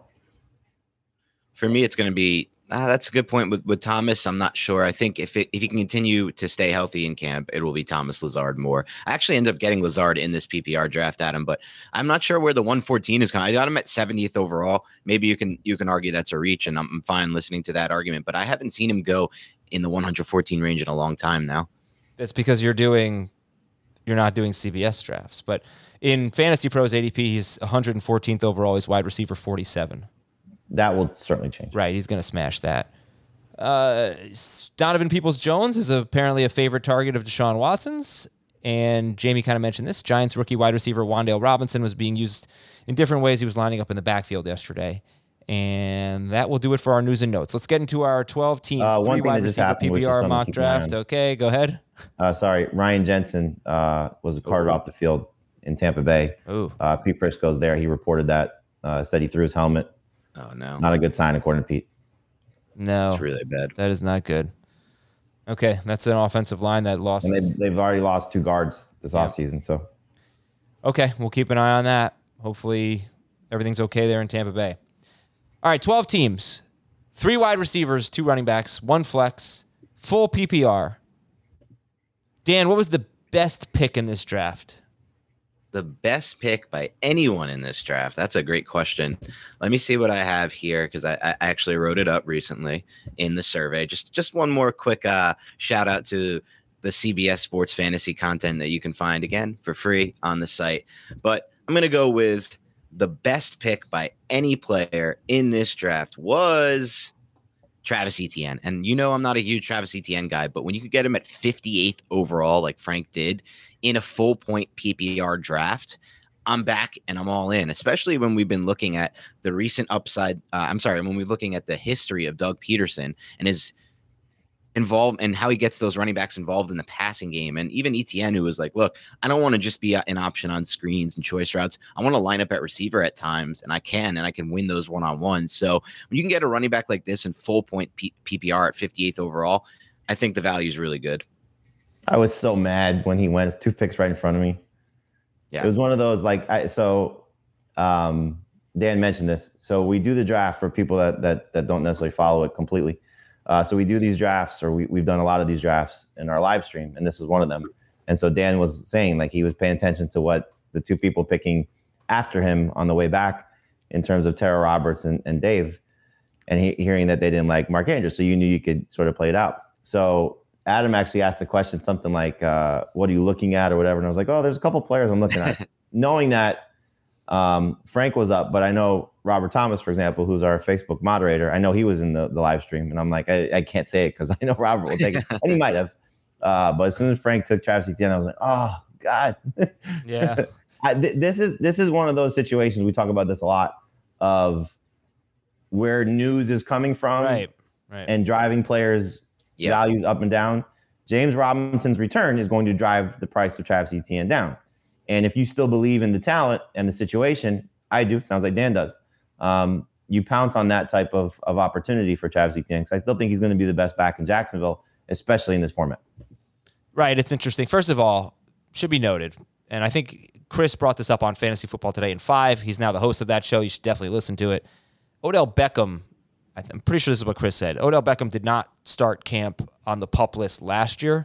For me, it's going to be that's a good point with Thomas. I'm not sure. I think if he can continue to stay healthy in camp, it will be Thomas Lazard more. I actually ended up getting Lazard in this PPR draft, Adam, but I'm not sure where the 114 is coming. I got him at 70th overall. Maybe you can argue that's a reach, and I'm fine listening to that argument. But I haven't seen him go in the 114 range in a long time now. That's because you're not doing CBS drafts, but in Fantasy Pros ADP, he's 114th overall. He's wide receiver 47. That will certainly change. Right, he's going to smash that. Donovan Peoples-Jones is apparently a favorite target of Deshaun Watson's, and Jamie kind of mentioned this. Giants rookie wide receiver Wan'Dale Robinson was being used in different ways. He was lining up in the backfield yesterday. And that will do it for our news and notes. Let's get into our 12-team 3 wide receiver PPR mock draft. Okay, go ahead. Sorry, Ryan Jensen was carted off the field in Tampa Bay. Pete Prisco's there. He reported that, said he threw his helmet. Oh, no. Not a good sign, according to Pete. No. It's really bad. That is not good. Okay, that's an offensive line that lost. And they've already lost 2 guards this offseason. So, okay, we'll keep an eye on that. Hopefully everything's okay there in Tampa Bay. All right, 12 teams. 3 wide receivers, 2 running backs, 1 flex, full PPR. Dan, what was the best pick in this draft? The best pick by anyone in this draft? That's a great question. Let me see what I have here because I actually wrote it up recently in the survey. Just one more quick shout out to the CBS Sports Fantasy content that you can find, again, for free on the site. But I'm going to go with the best pick by any player in this draft was Travis Etienne. And I'm not a huge Travis Etienne guy, but when you could get him at 58th overall, like Frank did, in a full point PPR draft, I'm back and I'm all in, especially when we've been looking at the recent upside. When we're looking at the history of Doug Peterson and his involved and how he gets those running backs involved in the passing game. And even Etienne, who was like, look, I don't want to just be an option on screens and choice routes. I want to line up at receiver at times, and I can win those one-on-ones. So when you can get a running back like this in full point PPR at 58th overall, I think the value is really good. I was so mad when he went. It's 2 picks right in front of me. Yeah. It was one of those Dan mentioned this. So we do the draft for people that don't necessarily follow it completely. So we do these drafts, or we've done a lot of these drafts in our live stream, and this was one of them. And so Dan was saying, like, he was paying attention to what the 2 people picking after him on the way back in terms of Tara Roberts and Dave, and hearing that they didn't like Mark Andrews. So you knew you could sort of play it out. So Adam actually asked the question, something like, what are you looking at or whatever? And I was like, oh, there's a couple players I'm looking at. Knowing that Frank was up, but I know Robert Thomas, for example, who's our Facebook moderator, I know he was in the live stream. And I'm like, I can't say it because I know Robert will take it. And he might have. But as soon as Frank took Travis Etienne, I was like, oh, God. Yeah. This is one of those situations, we talk about this a lot, of where news is coming from, right, and driving players' values up and down. James Robinson's return is going to drive the price of Travis Etienne down. And if you still believe in the talent and the situation, I do. Sounds like Dan does. You pounce on that type of opportunity for Travis Etienne, because I still think he's going to be the best back in Jacksonville, especially in this format. Right. It's interesting. First of all, should be noted, and I think Chris brought this up on Fantasy Football Today in 5. He's now the host of that show. You should definitely listen to it. Odell Beckham, I'm pretty sure this is what Chris said. Odell Beckham did not start camp on the PUP list last year.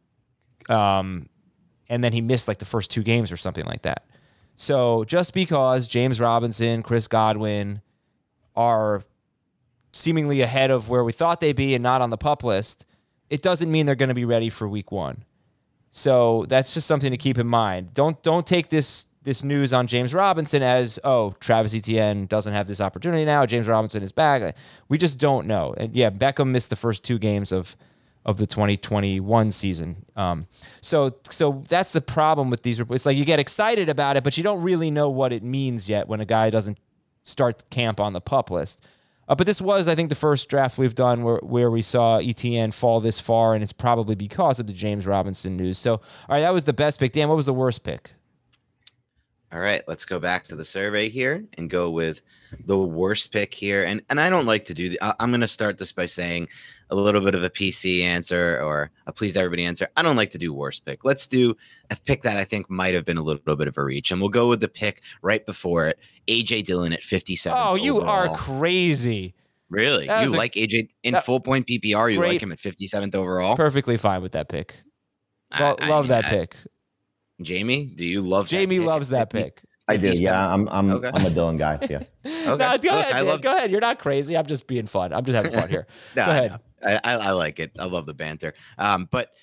And then he missed like the first 2 games or something like that. So just because James Robinson, Chris Godwin are seemingly ahead of where we thought they'd be and not on the PUP list, it doesn't mean they're going to be ready for week 1. So that's just something to keep in mind. Don't take this news on James Robinson as, oh, Travis Etienne doesn't have this opportunity now. James Robinson is back. We just don't know. And yeah, Beckham missed the first 2 games of the 2021 season. So that's the problem with these reports. It's like you get excited about it, but you don't really know what it means yet when a guy doesn't start camp on the PUP list. But this was, I think, the first draft we've done where we saw Etienne fall this far, and it's probably because of the James Robinson news. So, all right, that was the best pick. Dan, what was the worst pick? All right, let's go back to the survey here and go with the worst pick here. And I don't like to do I'm going to start this by saying a little bit of a PC answer or a please everybody answer. I don't like to do worst pick. Let's do a pick that I think might have been a little bit of a reach. And we'll go with the pick right before it, A.J. Dillon at 57. Oh, you overall. are crazy. Really? You like A.J. in full point PPR? You like him at 57th overall? Perfectly fine with that pick. Love that pick. Jamie, do you love Jamie that pick? loves that pick. I do. Yeah, I'm a Dillon guy. Yeah. Okay. No, go ahead. Go ahead. You're not crazy. I'm just being fun. I'm just having fun here. No, go ahead. I like it. I love the banter. But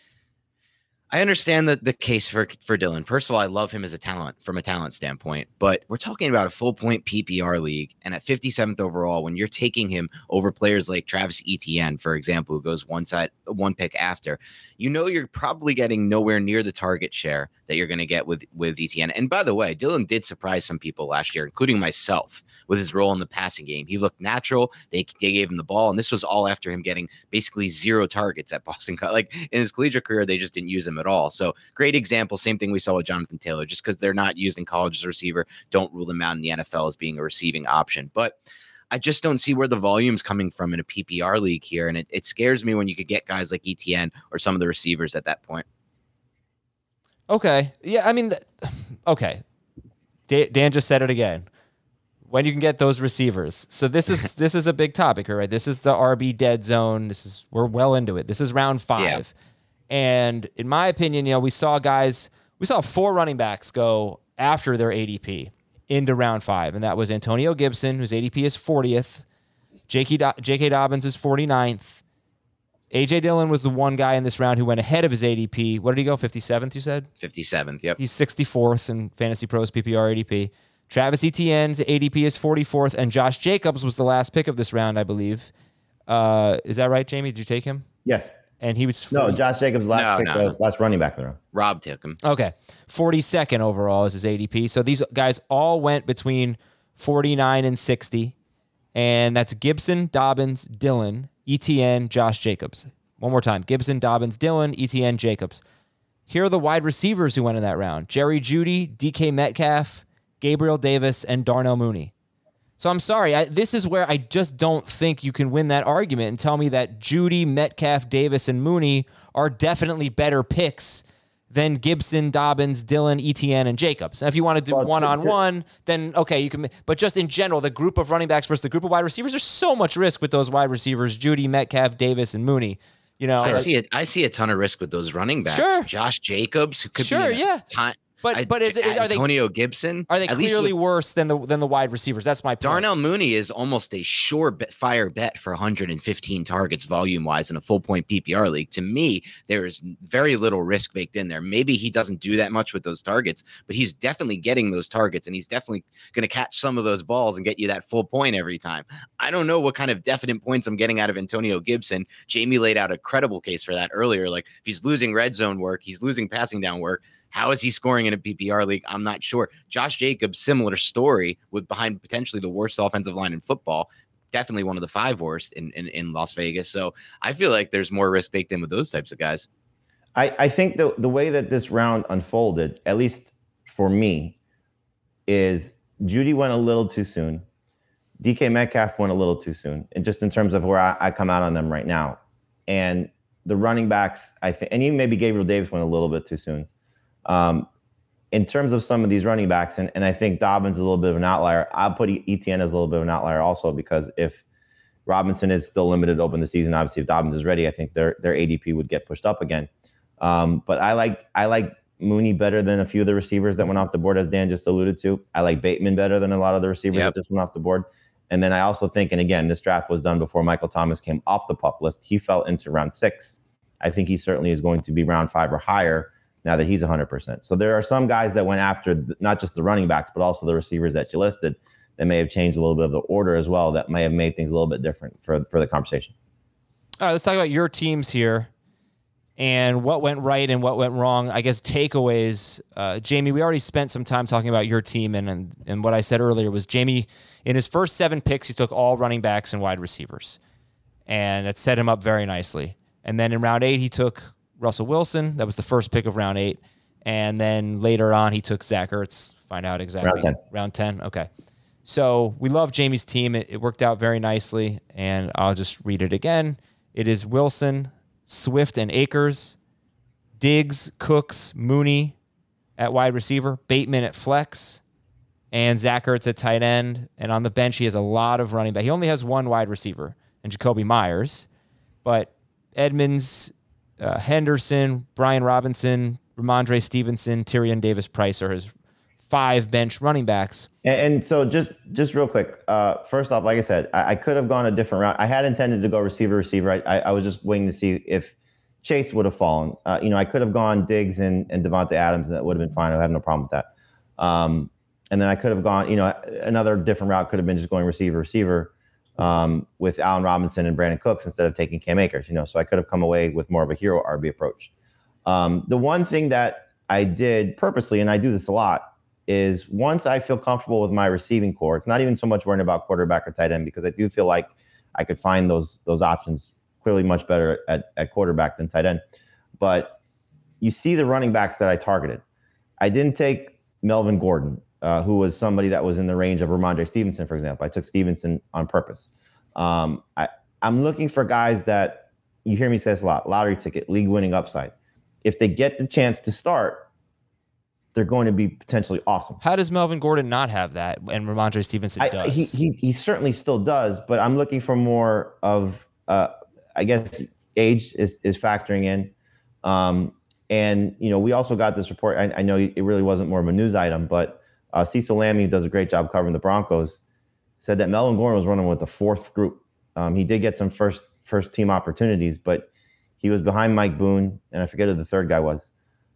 I understand the case for Dillon. First of all, I love him as a talent from a talent standpoint, but we're talking about a full point PPR league. And at 57th overall, when you're taking him over players like Travis Etienne, for example, who goes one pick after, you're probably getting nowhere near the target share that you're going to get with Etienne. And by the way, Dillon did surprise some people last year, including myself, with his role in the passing game. He looked natural. They gave him the ball. And this was all after him getting basically 0 targets at Boston College. Like in his collegiate career, they just didn't use him at all. So great example. Same thing we saw with Jonathan Taylor. Just because they're not used in college as a receiver, don't rule them out in the NFL as being a receiving option. But I just don't see where the volume's coming from in a PPR league here. And it scares me when you could get guys like Etienne or some of the receivers at that point. Okay. Yeah, I mean, okay. Dan just said it again. When you can get those receivers. So this is a big topic, right? This is the RB dead zone. We're well into it. This is round 5. Yeah. And in my opinion, we saw 4 running backs go after their ADP into round 5. And that was Antonio Gibson, whose ADP is 40th. J.K. Dobbins is 49th. A.J. Dillon was the one guy in this round who went ahead of his ADP. What did he go? 57th, you said? 57th, yep. He's 64th in Fantasy Pros PPR ADP. Travis Etienne's ADP is 44th, and Josh Jacobs was the last pick of this round, I believe. Is that right, Jamie? Did you take him? Yes. And he was... No, Josh Jacobs last running back in the round. Rob took him. Okay. 42nd overall is his ADP. So these guys all went between 49 and 60, and that's Gibson, Dobbins, Dillon, Etienne, Josh Jacobs. One more time. Gibson, Dobbins, Dillon, Etienne, Jacobs. Here are the wide receivers who went in that round. Jerry Jeudy, DK Metcalf, Gabriel Davis, and Darnell Mooney. So I'm sorry. This is where I just don't think you can win that argument and tell me that Jeudy, Metcalf, Davis, and Mooney are definitely better picks than Gibson, Dobbins, Dillon, Etienne, and Jacobs. And if you want to do one-on-one, then okay, you can. But just in general, the group of running backs versus the group of wide receivers, there's so much risk with those wide receivers, Jeudy, Metcalf, Davis, and Mooney. I see a ton of risk with those running backs. Sure. Jsh Jacobs, who could But are they Antonio Gibson? Are they clearly worse than the wide receivers? That's my point. Darnell Mooney is almost a fire bet for 115 targets volume wise in a full point PPR league. To me, there is very little risk baked in there. Maybe he doesn't do that much with those targets, but he's definitely getting those targets, and he's definitely going to catch some of those balls and get you that full point every time. I don't know what kind of definite points I'm getting out of Antonio Gibson. Jamie laid out a credible case for that earlier. Like if he's losing red zone work, he's losing passing down work. How is he scoring in a PPR league? I'm not sure. Josh Jacobs, similar story, with behind potentially the worst offensive line in football. Definitely one of the 5 worst in Las Vegas. So I feel like there's more risk baked in with those types of guys. I think the way that this round unfolded, at least for me, is Judy went a little too soon. DK Metcalf went a little too soon, and just in terms of where I come out on them right now. And the running backs, I think, and even maybe Gabriel Davis went a little bit too soon. In terms of some of these running backs, and I think Dobbins is a little bit of an outlier. I'll put Etienne as a little bit of an outlier also, because if Robinson is still limited to open the season, obviously if Dobbins is ready, I think their ADP would get pushed up again. But I like Mooney better than a few of the receivers that went off the board, as Dan just alluded to. I like Bateman better than a lot of the receivers that just went off the board. And then I also think, and again, this draft was done before Michael Thomas came off the PUP list. He fell into round 6. I think he certainly is going to be round 5 or higher now that he's 100%. So there are some guys that went after not just the running backs, but also the receivers that you listed that may have changed a little bit of the order as well, that may have made things a little bit different for the conversation. All right, let's talk about your teams here and what went right and what went wrong. I guess takeaways. Jamie, we already spent some time talking about your team, and what I said earlier was Jamie, in his first 7 picks, he took all running backs and wide receivers, and that set him up very nicely. And then in round 8, he took Russell Wilson. That was the first pick of round 8. And then later on, he took Zach Ertz. Find out exactly. Round 10. Round 10, okay. So we love Jamie's team. It worked out very nicely, and I'll just read it again. It is Wilson, Swift, and Akers, Diggs, Cooks, Mooney at wide receiver, Bateman at flex, and Zach Ertz at tight end. And on the bench, he has a lot of running back. He only has 1 wide receiver, and Jacoby Myers. But Edmonds, Henderson, Brian Robinson, Ramondre Stevenson, Tyrion Davis-Price are his 5 bench running backs. And so just real quick, first off, like I said, I could have gone a different route. I had intended to go receiver. I was just waiting to see if Chase would have fallen. I could have gone Diggs and Devontae Adams, and that would have been fine. I have no problem with that. And then I could have gone, another different route could have been just going receiver with Allen Robinson and Brandon Cooks instead of taking Cam Akers, so I could have come away with more of a hero RB approach. The one thing that I did purposely, and I do this a lot, is once I feel comfortable with my receiving core, it's not even so much worrying about quarterback or tight end, because I do feel like I could find those options clearly much better at quarterback than tight end. But you see the running backs that I targeted. I didn't take Melvin Gordon, who was somebody that was in the range of Ramondre Stevenson, for example. I took Stevenson on purpose. I'm looking for guys that, you hear me say this a lot, lottery ticket, league winning upside. If they get the chance to start, they're going to be potentially awesome. How does Melvin Gordon not have that, and Ramondre Stevenson does? He certainly still does, but I'm looking for more of, I guess, age is factoring in. And, we also got this report. I know it really wasn't more of a news item, but Cecil Lammey, who does a great job covering the Broncos, said that Melvin Gordon was running with the 4th group. He did get some first team opportunities, but he was behind Mike Boone, and I forget who the third guy was.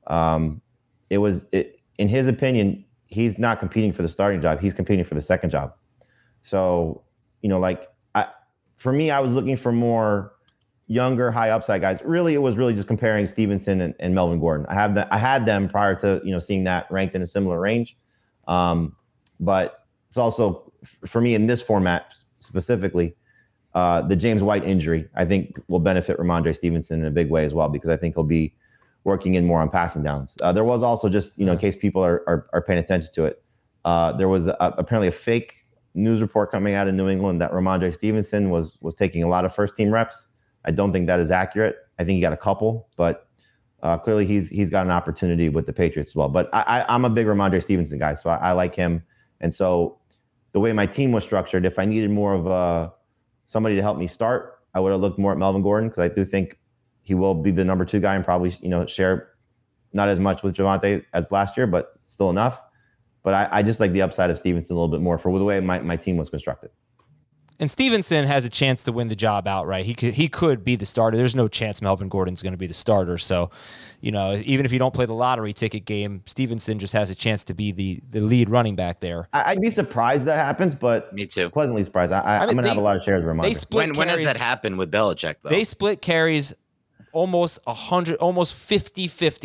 In his opinion, he's not competing for the starting job. He's competing for the second job. So, for me, I was looking for more younger, high upside guys. Really, it was really just comparing Stevenson and Melvin Gordon. I had them prior to, seeing that ranked in a similar range. But it's also, for me in this format specifically, the James White injury, I think, will benefit Ramondre Stevenson in a big way as well, because I think he'll be working in more on passing downs. There was also just, in case people are paying attention to it, there was apparently a fake news report coming out of New England that Ramondre Stevenson was taking a lot of first team reps. I don't think that is accurate. I think he got a couple, but clearly he's got an opportunity with the Patriots as well. But I'm a big Ramondre Stevenson guy, so I like him. And so the way my team was structured, if I needed more of somebody to help me start, I would have looked more at Melvin Gordon, because I do think he will be the number 2 guy and probably, share not as much with Javonte as last year, but still enough. But I just like the upside of Stevenson a little bit more for the way my team was constructed. And Stevenson has a chance to win the job outright. He could be the starter. There's no chance Melvin Gordon's going to be the starter. So, even if you don't play the lottery ticket game, Stevenson just has a chance to be the lead running back there. I'd be surprised that happens, but me too. Pleasantly surprised. I'm going to have a lot of shares of Ramondre. When does that happen with Belichick, though? They split carries almost 100, almost 50-50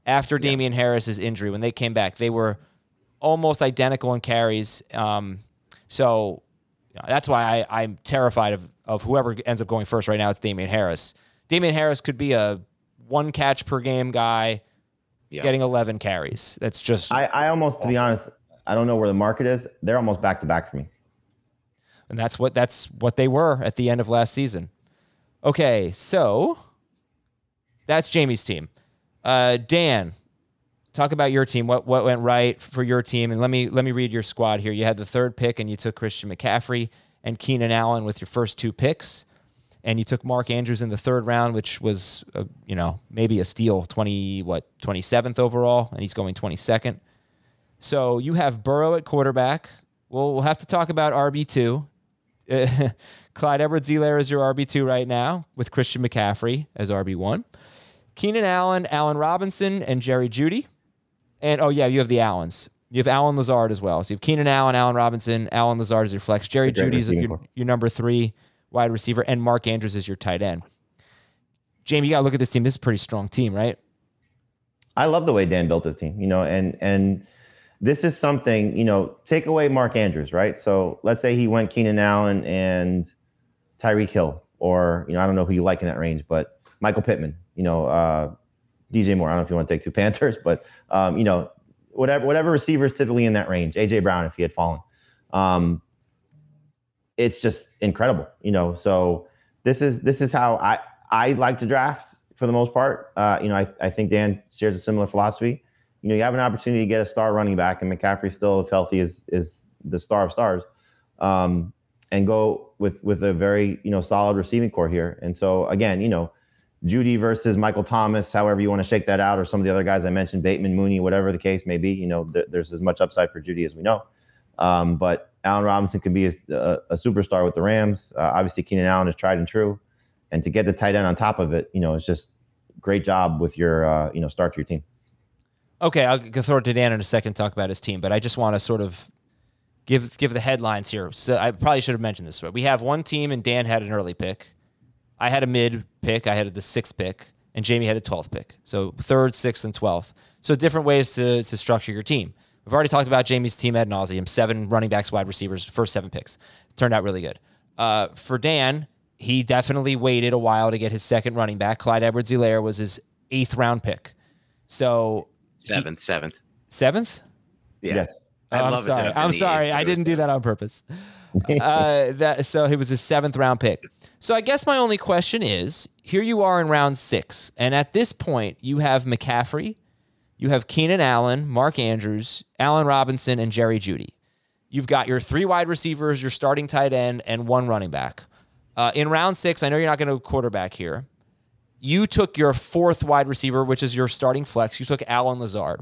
after Damian Harris's injury, when they came back, they were almost identical in carries. So that's why I'm terrified of whoever ends up going first right now. It's Damian Harris. Damian Harris could be a 1 catch per game guy getting 11 carries. That's just I almost, awful. To be honest, I don't know where the market is. They're almost back to back for me. And that's what they were at the end of last season. Okay, so that's Jamie's team. Dan, talk about your team. What went right for your team? And let me read your squad here. You had the 3rd pick, and you took Christian McCaffrey and Keenan Allen with your first 2 picks, and you took Mark Andrews in the 3rd round, which was maybe a steal. 27th overall, and he's going 22nd. So you have Burrow at quarterback. We'll have to talk about RB2. Clyde Edwards-Helaire is your RB2 right now, with Christian McCaffrey as RB1. Keenan Allen, Allen Robinson, and Jerry Jeudy. And, you have the Allens. You have Allen Lazard as well. So you have Keenan Allen, Allen Robinson, Allen Lazard is your flex. Jerry Jeudy is your number 3 wide receiver, and Mark Andrews is your tight end. Jamie, you got to look at this team. This is a pretty strong team, right? I love the way Dan built this team, and this is something, take away Mark Andrews, right? So let's say he went Keenan Allen and Tyreek Hill, or, I don't know who you like in that range, but Michael Pittman, DJ Moore. I don't know if you want to take 2 Panthers, but, whatever receivers typically in that range, AJ Brown, if he had fallen. It's just incredible, so this is how I like to draft for the most part. I think Dan shares a similar philosophy. You have an opportunity to get a star running back, and McCaffrey still, if healthy, is the star of stars, and go with a very, solid receiving core here. And so again, Jeudy versus Michael Thomas, however you want to shake that out, or some of the other guys I mentioned, Bateman, Mooney, whatever the case may be, there's as much upside for Jeudy as we know. But Allen Robinson could be a superstar with the Rams. Obviously, Keenan Allen is tried and true. And to get the tight end on top of it, it's just great job with your, start to your team. Okay, I'll throw it to Dan in a second to talk about his team, but I just want to sort of give the headlines here. So I probably should have mentioned this. We have one team, and Dan had an early pick. I had a mid pick. I had the 6th pick, and Jamie had a 12th pick. So 3rd, 6th, and 12th. So different ways to structure your team. We've already talked about Jamie's team ad nauseum. 7 running backs, wide receivers, first 7 picks. Turned out really good. For Dan, he definitely waited a while to get his 2nd running back. Clyde Edwards-Helaire was his 8th round pick. So 7th. 7th? Yeah. Yes. I'm sorry. I didn't do that on purpose. So he was his 7th round pick. So I guess my only question is, here you are in round 6, and at this point you have McCaffrey, you have Keenan Allen, Mark Andrews, Allen Robinson, and Jerry Jeudy. You've got your 3 wide receivers, your starting tight end, and 1 running back. In round 6, I know you're not going to quarterback here. You took your 4th wide receiver, which is your starting flex. You took Allen Lazard.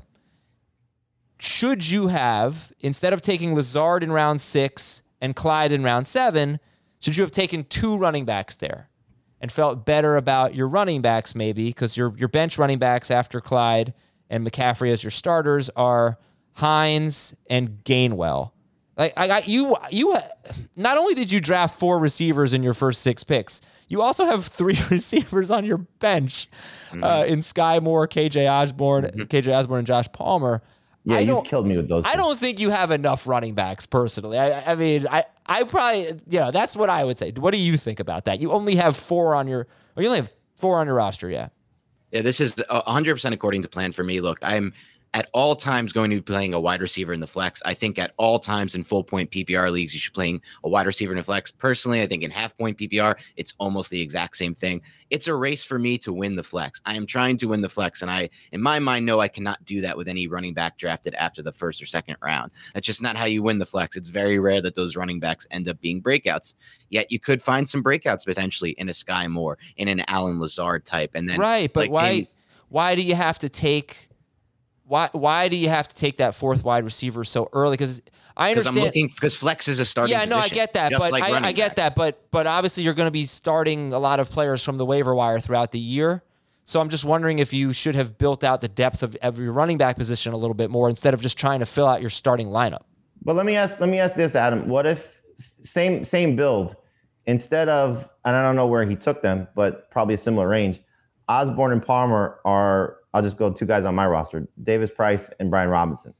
Should you have, instead of taking Lazard in round 6 and Clyde in round 7, should you have taken 2 running backs there and felt better about your running backs maybe, because your bench running backs after Clyde and McCaffrey as your starters are Hines and Gainwell. Like I got you not only did you draft 4 receivers in your first 6 picks, you also have 3 receivers on your bench in Sky Moore, KJ Osborne, and Josh Palmer. Yeah, you killed me with those. I don't think you have enough running backs personally. I mean, I probably, that's what I would say. What do you think about that? You only have 4 on your roster, yeah. Yeah, this is 100% according to plan for me. Look, I'm at all times going to be playing a wide receiver in the flex. I think at all times in full point PPR leagues, you should be playing a wide receiver in the flex. Personally, I think in half point PPR, it's almost the exact same thing. It's a race for me to win the flex. I am trying to win the flex, and I, in my mind, know I cannot do that with any running back drafted after the 1st or 2nd round. That's just not how you win the flex. It's very rare that those running backs end up being breakouts. Yet you could find some breakouts potentially in a Sky Moore, in an Allen Lazard type. And then right, but why do you have to take Why do you have to take that 4th wide receiver so early? Because I understand because flex is a starting. Yeah, no, I get that, but I get that, but obviously you're going to be starting a lot of players from the waiver wire throughout the year. So I'm just wondering if you should have built out the depth of your running back position a little bit more instead of just trying to fill out your starting lineup. But let me ask this, Adam. What if same build, instead of, and I don't know where he took them, but probably a similar range, Osborne and Palmer are I'll just go 2 guys on my roster: Davis Price and Brian Robinson.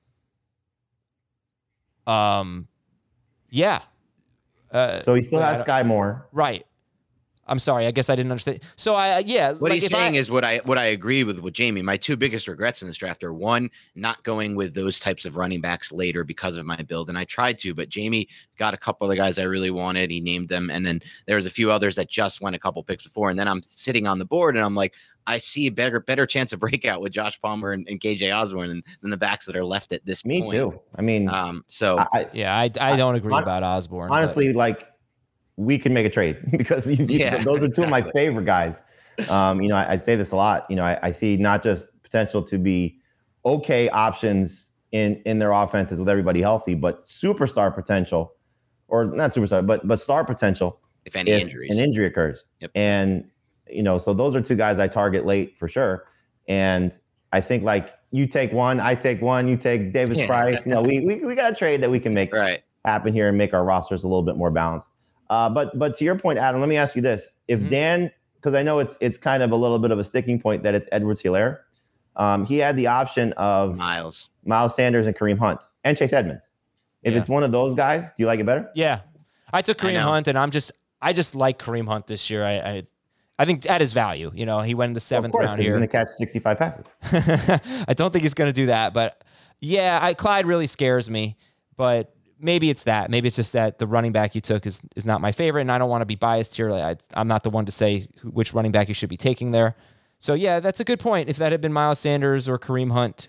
Yeah. So he still has Sky Moore. Right. I'm sorry. I guess I didn't understand. So what he's saying is what I agree with Jamie. My 2 biggest regrets in this draft are, 1, not going with those types of running backs later because of my build. And I tried to, but Jamie got a couple of the guys I really wanted. He named them. And then there was a few others that just went a couple picks before. And then I'm sitting on the board and I'm like, I see a better chance of breakout with Josh Palmer and KJ Osborne than the backs that are left at this point. Me too. I mean, I don't agree about Osborne. Honestly, we can make a trade because those are 2 of my favorite guys. I say this a lot. I see not just potential to be okay options in their offenses with everybody healthy, but superstar potential, or not superstar, but star potential if an injury occurs. Yep. And so those are 2 guys I target late for sure. And I think you take one, I take one, you take Davis Price. We got a trade that we can make happen here and make our rosters a little bit more balanced. But to your point, Adam, let me ask you this: if Dan, because I know it's kind of a little bit of a sticking point that it's Edwards-Helaire, he had the option of Miles Sanders and Kareem Hunt and Chase Edmonds. If it's one of those guys, do you like it better? Yeah, I took Kareem Hunt, and I just like Kareem Hunt this year. I think at his value, he went in the 7th round here. He's going to catch 65 passes. I don't think he's going to do that, but yeah, Clyde really scares me, but. Maybe it's that. Maybe it's just that the running back you took is not my favorite, and I don't want to be biased here. I'm not the one to say which running back you should be taking there. So, yeah, that's a good point. If that had been Miles Sanders or Kareem Hunt,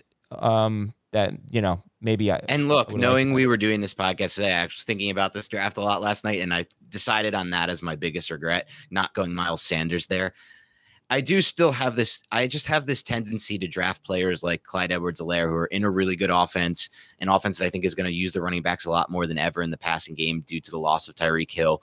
maybe I... And look, knowing we were doing this podcast today, I was thinking about this draft a lot last night, and I decided on that as my biggest regret, not going Miles Sanders there. I do still have this. I just have this tendency to draft players like Clyde Edwards-Helaire, who are in a really good offense, an offense that I think is going to use the running backs a lot more than ever in the passing game due to the loss of Tyreek Hill.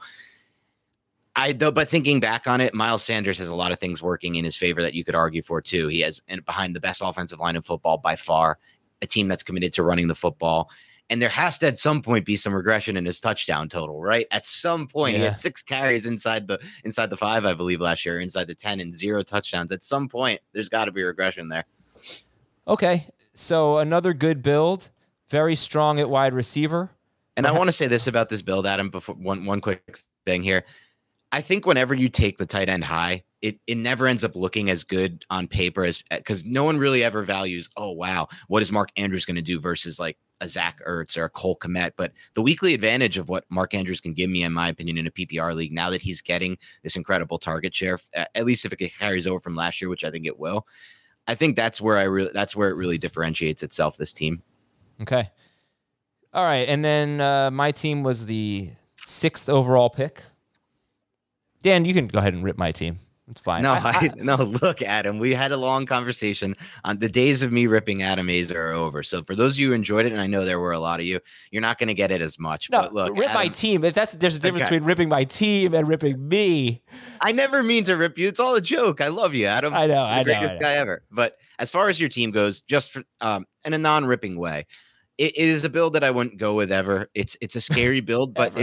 But thinking back on it, Miles Sanders has a lot of things working in his favor that you could argue for too. He has behind the best offensive line in football by far, a team that's committed to running the football. And there has to at some point be some regression in his touchdown total, right? At some point, he had 6 carries inside the 5, I believe, last year, inside the 10, and 0 touchdowns. At some point, there's got to be regression there. Okay, so another good build, very strong at wide receiver. And I want to say this about this build, Adam. Before one quick thing here, I think whenever you take the tight end high, it never ends up looking as good on paper as because no one really ever values. Oh wow, what is Mark Andrews going to do versus like a Zach Ertz or a Cole Kmet? But the weekly advantage of what Mark Andrews can give me, in my opinion, in a PPR league, now that he's getting this incredible target share, at least if it carries over from last year, which I think it will, I think that's where it really differentiates itself. This team. Okay. All right, and then my team was the 6th overall pick. Dan, you can go ahead and rip my team. It's fine. No, look, Adam, we had a long conversation on the days of me ripping Adam Aizer are over. So for those of you who enjoyed it, and I know there were a lot of you, you're not going to get it as much. No, but look, rip my team. There's a difference between ripping my team and ripping me. I never mean to rip you. It's all a joke. I love you, Adam. I know. Greatest guy ever. But as far as your team goes, just for, in a non-ripping way, it is a build that I wouldn't go with ever. It's a scary build, but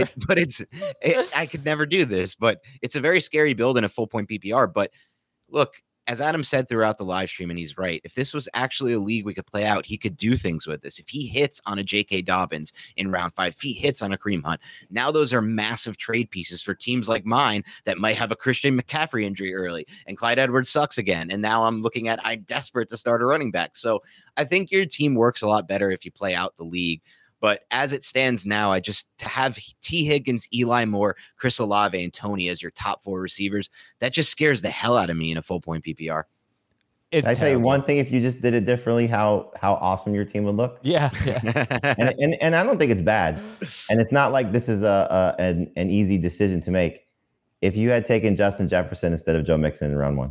I could never do this. But it's a very scary build in a full point PPR. But look, as Adam said throughout the live stream, and he's right, if this was actually a league we could play out, he could do things with this. If he hits on a J.K. Dobbins in round 5, if he hits on a Kareem Hunt, now those are massive trade pieces for teams like mine that might have a Christian McCaffrey injury early, and Clyde Edwards sucks again. And now I'm desperate to start a running back. So I think your team works a lot better if you play out the league. But as it stands now, to have T. Higgins, Eli Moore, Chris Olave, and Tony as your top 4 receivers, that just scares the hell out of me in a full point PPR. It's I tell you one thing: if you just did it differently, how awesome your team would look. Yeah. and I don't think it's bad, and it's not like this is an easy decision to make. If you had taken Justin Jefferson instead of Joe Mixon in round 1.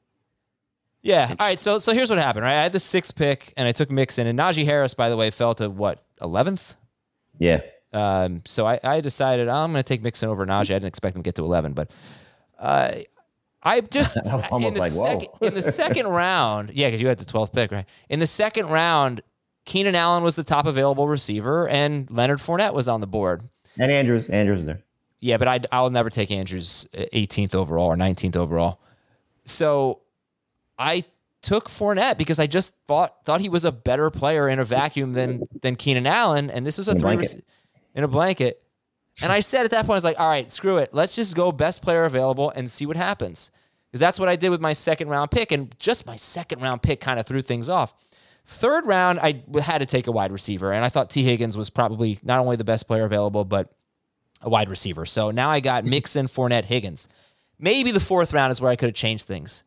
Yeah. All right. So here's what happened, right? I had the 6th pick and I took Mixon, and Najee Harris, by the way, fell to what, 11th? Yeah. So I decided I'm going to take Mixon over Najee. I didn't expect him to get to 11, but I just I was almost in the second round, yeah, because you had the 12th pick, right? In the second round, Keenan Allen was the top available receiver, and Leonard Fournette was on the board. And Andrews is there. Yeah, but I'll never take Andrews 18th overall or 19th overall. So I took Fournette because I just thought he was a better player in a vacuum than Keenan Allen, and this was in a blanket. And I said at that point, I was like, all right, screw it. Let's just go best player available and see what happens. Because that's what I did with my second round pick, and just my second round pick kind of threw things off. Third round, I had to take a wide receiver, and I thought T. Higgins was probably not only the best player available, but a wide receiver. So now I got Mixon, Fournette, Higgins. Maybe the fourth round is where I could have changed things.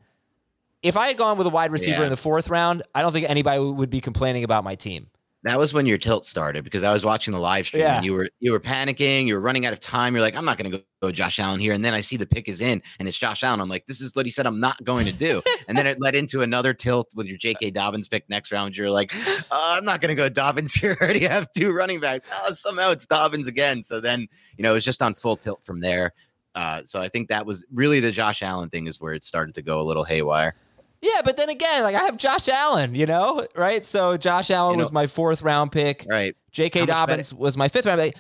If I had gone with a wide receiver in the fourth round, I don't think anybody would be complaining about my team. That was when your tilt started, because I was watching the live stream and you were panicking, you were running out of time. You're like, I'm not going to go Josh Allen here. And then I see the pick is in and it's Josh Allen. I'm like, this is what he said I'm not going to do. And then it led into another tilt with your J.K. Dobbins pick next round. You're like, I'm not going to go Dobbins here. I already have 2 running backs. Somehow it's Dobbins again. So then, it was just on full tilt from there. So I think that was really the Josh Allen thing is where it started to go a little haywire. Yeah, but then again, I have Josh Allen, right? So Josh Allen was my 4th round pick. Right. J.K. Dobbins was my 5th round pick.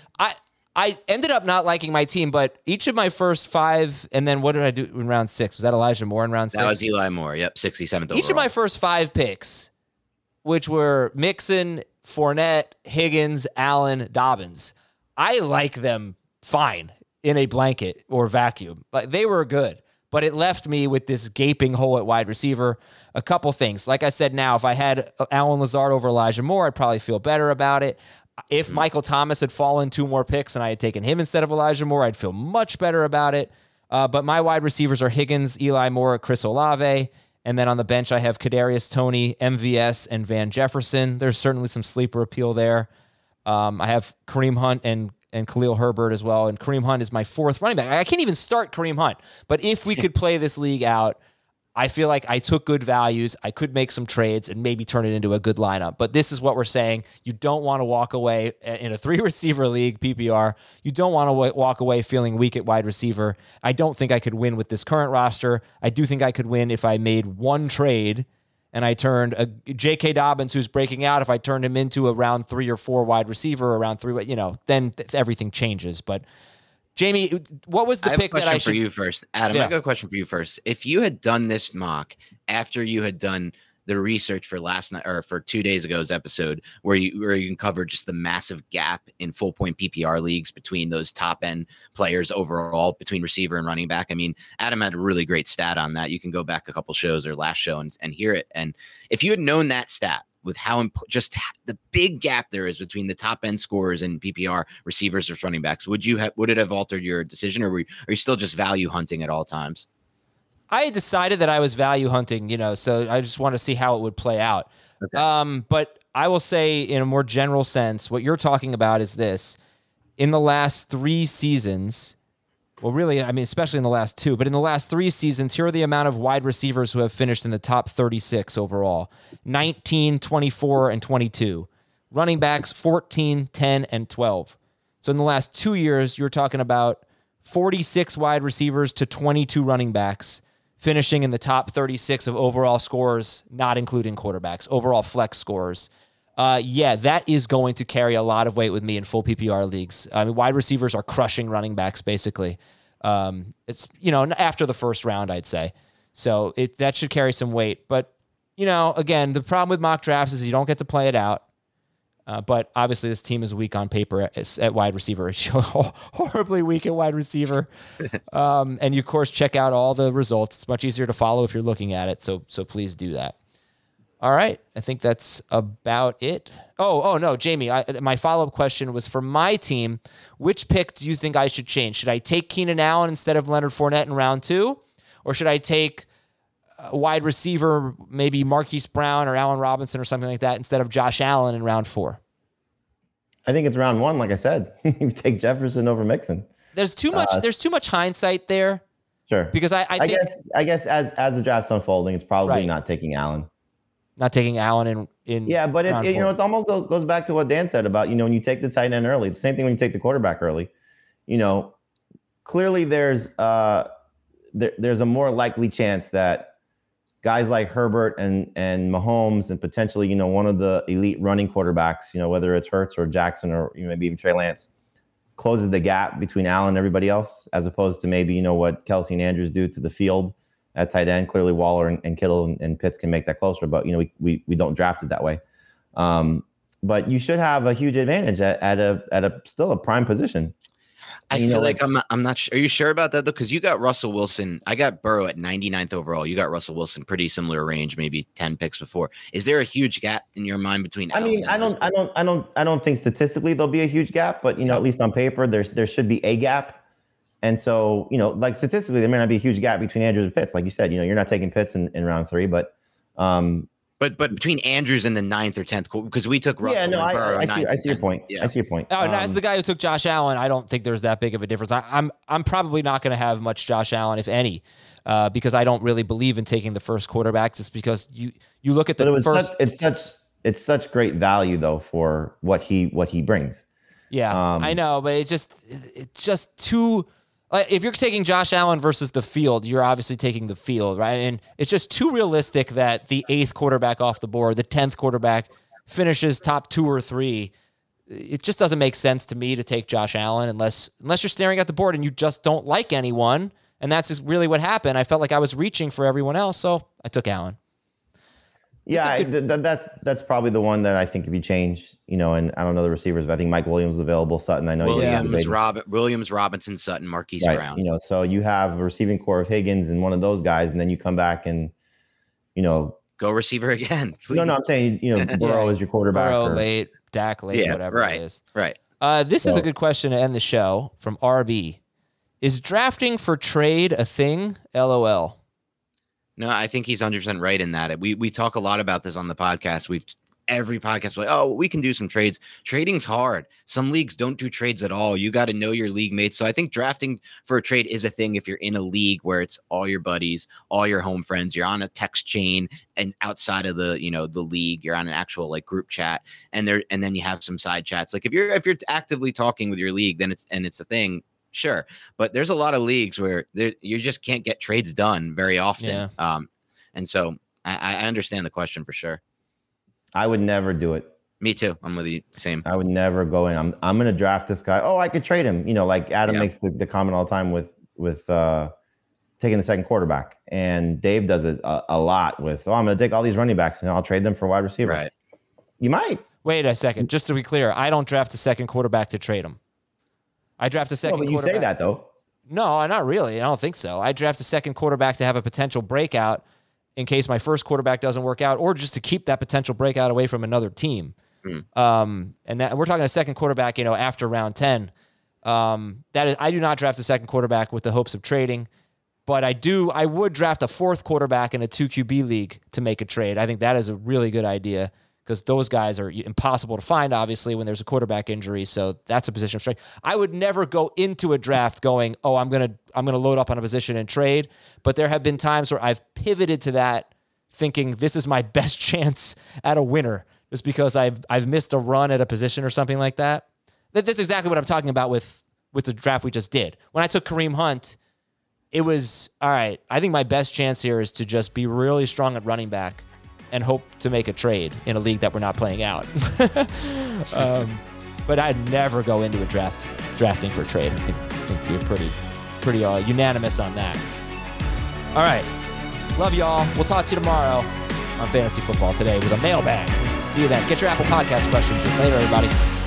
I ended up not liking my team, but each of my first 5, and then what did I do in round 6? Was that Elijah Moore in round 6? That was Eli Moore. Yep, 67th overall. Each of my first 5 picks, which were Mixon, Fournette, Higgins, Allen, Dobbins, I like them fine in a blanket or vacuum. They were good. But it left me with this gaping hole at wide receiver. A couple things. Like I said, now, if I had Allen Lazard over Elijah Moore, I'd probably feel better about it. If Michael Thomas had fallen 2 more picks and I had taken him instead of Elijah Moore, I'd feel much better about it. But my wide receivers are Higgins, Eli Moore, Chris Olave. And then on the bench, I have Kadarius Toney, MVS, and Van Jefferson. There's certainly some sleeper appeal there. I have Kareem Hunt and Khalil Herbert as well. And Kareem Hunt is my 4th running back. I can't even start Kareem Hunt. But if we could play this league out, I feel like I took good values. I could make some trades and maybe turn it into a good lineup. But this is what we're saying. You don't want to walk away in a 3-receiver league, PPR. You don't want to walk away feeling weak at wide receiver. I don't think I could win with this current roster. I do think I could win if I made one trade and I turned a J.K. Dobbins, who's breaking out, if I turned him into a round 3 or 4 wide receiver, around 3, then everything changes. But Jamie, what was the pick that I should? I have a question for you first, Adam. I got a question for you first. If you had done this mock after you had done the research for last night or for 2 days ago's episode, where you can cover just the massive gap in full point PPR leagues between those top end players overall, between receiver and running back. I mean, Adam had a really great stat on that. You can go back a couple shows or last show and hear it. And if you had known that stat with how just the big gap there is between the top end scorers and PPR receivers or running backs, would it have altered your decision, or are you still just value hunting at all times? I had decided that I was value hunting, so I just want to see how it would play out. Okay. But I will say in a more general sense, what you're talking about is this. In the last 3 seasons, well, really, I mean, especially in the last 2, but in the last 3 seasons, here are the amount of wide receivers who have finished in the top 36 overall. 19, 24, and 22. Running backs, 14, 10, and 12. So in the last 2 years, you're talking about 46 wide receivers to 22 running backs, finishing in the top 36 of overall scores, not including quarterbacks, overall flex scores. That is going to carry a lot of weight with me in full PPR leagues. I mean, wide receivers are crushing running backs, basically. It's, after the first round, I'd say. So that should carry some weight. But, again, the problem with mock drafts is you don't get to play it out. But obviously this team is weak on paper at wide receiver. Horribly weak at wide receiver. And you, of course, check out all the results. It's much easier to follow if you're looking at it. So please do that. All right. I think that's about it. Oh no, Jamie, my follow-up question was for my team. Which pick do you think I should change? Should I take Keenan Allen instead of Leonard Fournette in round 2? Or should I take a wide receiver, maybe Marquise Brown or Allen Robinson or something like that, instead of Josh Allen in round 4? I think it's round 1, like I said. You take Jefferson over Mixon. There's too much hindsight there. Sure. Because I think, guess as the draft's unfolding, it's probably not taking Allen. Not taking Allen in yeah, but it's almost goes back to what Dan said about, when you take the tight end early. It's the same thing when you take the quarterback early. Clearly there's a more likely chance that guys like Herbert and Mahomes and potentially, one of the elite running quarterbacks, whether it's Hurts or Jackson or maybe even Trey Lance, closes the gap between Allen and everybody else, as opposed to maybe, what Kelsey and Andrews do to the field at tight end. Clearly, Waller and Kittle and Pitts can make that closer, but we don't draft it that way. But you should have a huge advantage at a still a prime position. I feel like I'm not sure. Are you sure about that though? Because you got Russell Wilson. I got Burrow at 99th overall. You got Russell Wilson, pretty similar range, maybe 10 picks before. Is there a huge gap in your mind between? I don't think statistically there'll be a huge gap, but at least on paper there should be a gap. And so like statistically there may not be a huge gap between Andrews and Pitts. Like you said, you're not taking Pitts in round 3, but. But between Andrews and the 9th or 10th, because we took Russell and Burrow. I see your point. Yeah. I see your point. Oh, and as the guy who took Josh Allen, I don't think there's that big of a difference. I'm probably not going to have much Josh Allen, if any, because I don't really believe in taking the first quarterback. Just because you look at the first. It's such great value though for what he brings. Yeah, I know, but it's just too. If you're taking Josh Allen versus the field, you're obviously taking the field, right? And it's just too realistic that the 8th quarterback off the board, the 10th quarterback finishes top 2 or 3. It just doesn't make sense to me to take Josh Allen unless you're staring at the board and you just don't like anyone. And that's really what happened. I felt like I was reaching for everyone else, so I took Allen. Yeah, that's probably the one that I think if you change, and I don't know the receivers, but I think Mike Williams is available. Sutton, I know Williams, Robinson, Sutton, Marquise Brown. So you have a receiving core of Higgins and one of those guys, and then you come back and, go receiver again. Please. No, I'm saying, Burrow is your quarterback. Burrow late, Dak late, whatever it is. Right. This is a good question to end the show from RB. Is drafting for trade a thing? LOL. No, I think he's 100% right in that. We talk a lot about this on the podcast. Every podcast, we can do some trades. Trading's hard. Some leagues don't do trades at all. You got to know your league mates. So I think drafting for a trade is a thing if you're in a league where it's all your buddies, all your home friends. You're on a text chain, and outside of the the league, you're on an actual group chat, and then you have some side chats. Like if you're actively talking with your league, then it's a thing. Sure. But there's a lot of leagues where you just can't get trades done very often. Yeah. And so I understand the question for sure. I would never do it. Me too. I'm with you. Same. I would never go in. I'm going to draft this guy. Oh, I could trade him. Like Adam makes the comment all the time with taking the second quarterback. And Dave does it a lot with, I'm going to take all these running backs and I'll trade them for wide receiver. Right. You might. Wait a second. Just to be clear, I don't draft a second quarterback to trade him. I draft a second quarterback. You say that, though. No, not really. I don't think so. I draft a second quarterback to have a potential breakout in case my first quarterback doesn't work out, or just to keep that potential breakout away from another team. And that we're talking a second quarterback, after round 10. I do not draft a second quarterback with the hopes of trading, but I would draft a 4th quarterback in a 2 QB league to make a trade. I think that is a really good idea, because those guys are impossible to find, obviously, when there's a quarterback injury. So that's a position of strength. I would never go into a draft going, oh, I'm gonna load up on a position and trade. But there have been times where I've pivoted to that, thinking this is my best chance at a winner, just because I've missed a run at a position or something like that. That's exactly what I'm talking about with the draft we just did. When I took Kareem Hunt, it was, all right, I think my best chance here is to just be really strong at running back and hope to make a trade in a league that we're not playing out. But I'd never go into a drafting for a trade. I think we're pretty unanimous on that. All right. Love y'all. We'll talk to you tomorrow on Fantasy Football Today with a mailbag. See you then. Get your Apple Podcast questions in later, everybody.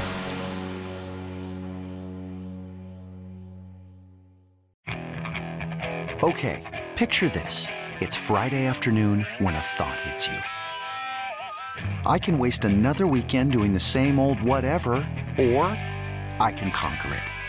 Okay, picture this. It's Friday afternoon when a thought hits you. I can waste another weekend doing the same old whatever, or I can conquer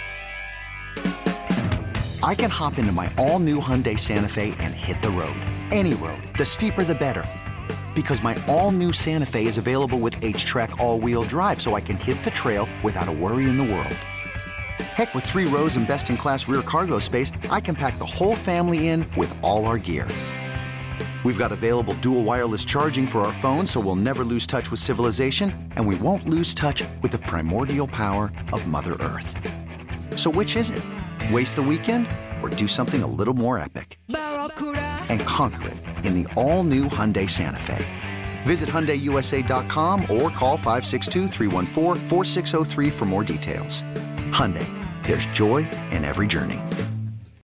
it. I can hop into my all-new Hyundai Santa Fe and hit the road. Any road. The steeper, the better. Because my all-new Santa Fe is available with H-Track all-wheel drive, so I can hit the trail without a worry in the world. Heck, with 3 rows and best-in-class rear cargo space, I can pack the whole family in with all our gear. We've got available dual wireless charging for our phones, so we'll never lose touch with civilization, and we won't lose touch with the primordial power of Mother Earth. So which is it? Waste the weekend or do something a little more epic? And conquer it in the all-new Hyundai Santa Fe. Visit HyundaiUSA.com or call 562-314-4603 for more details. Hyundai, there's joy in every journey.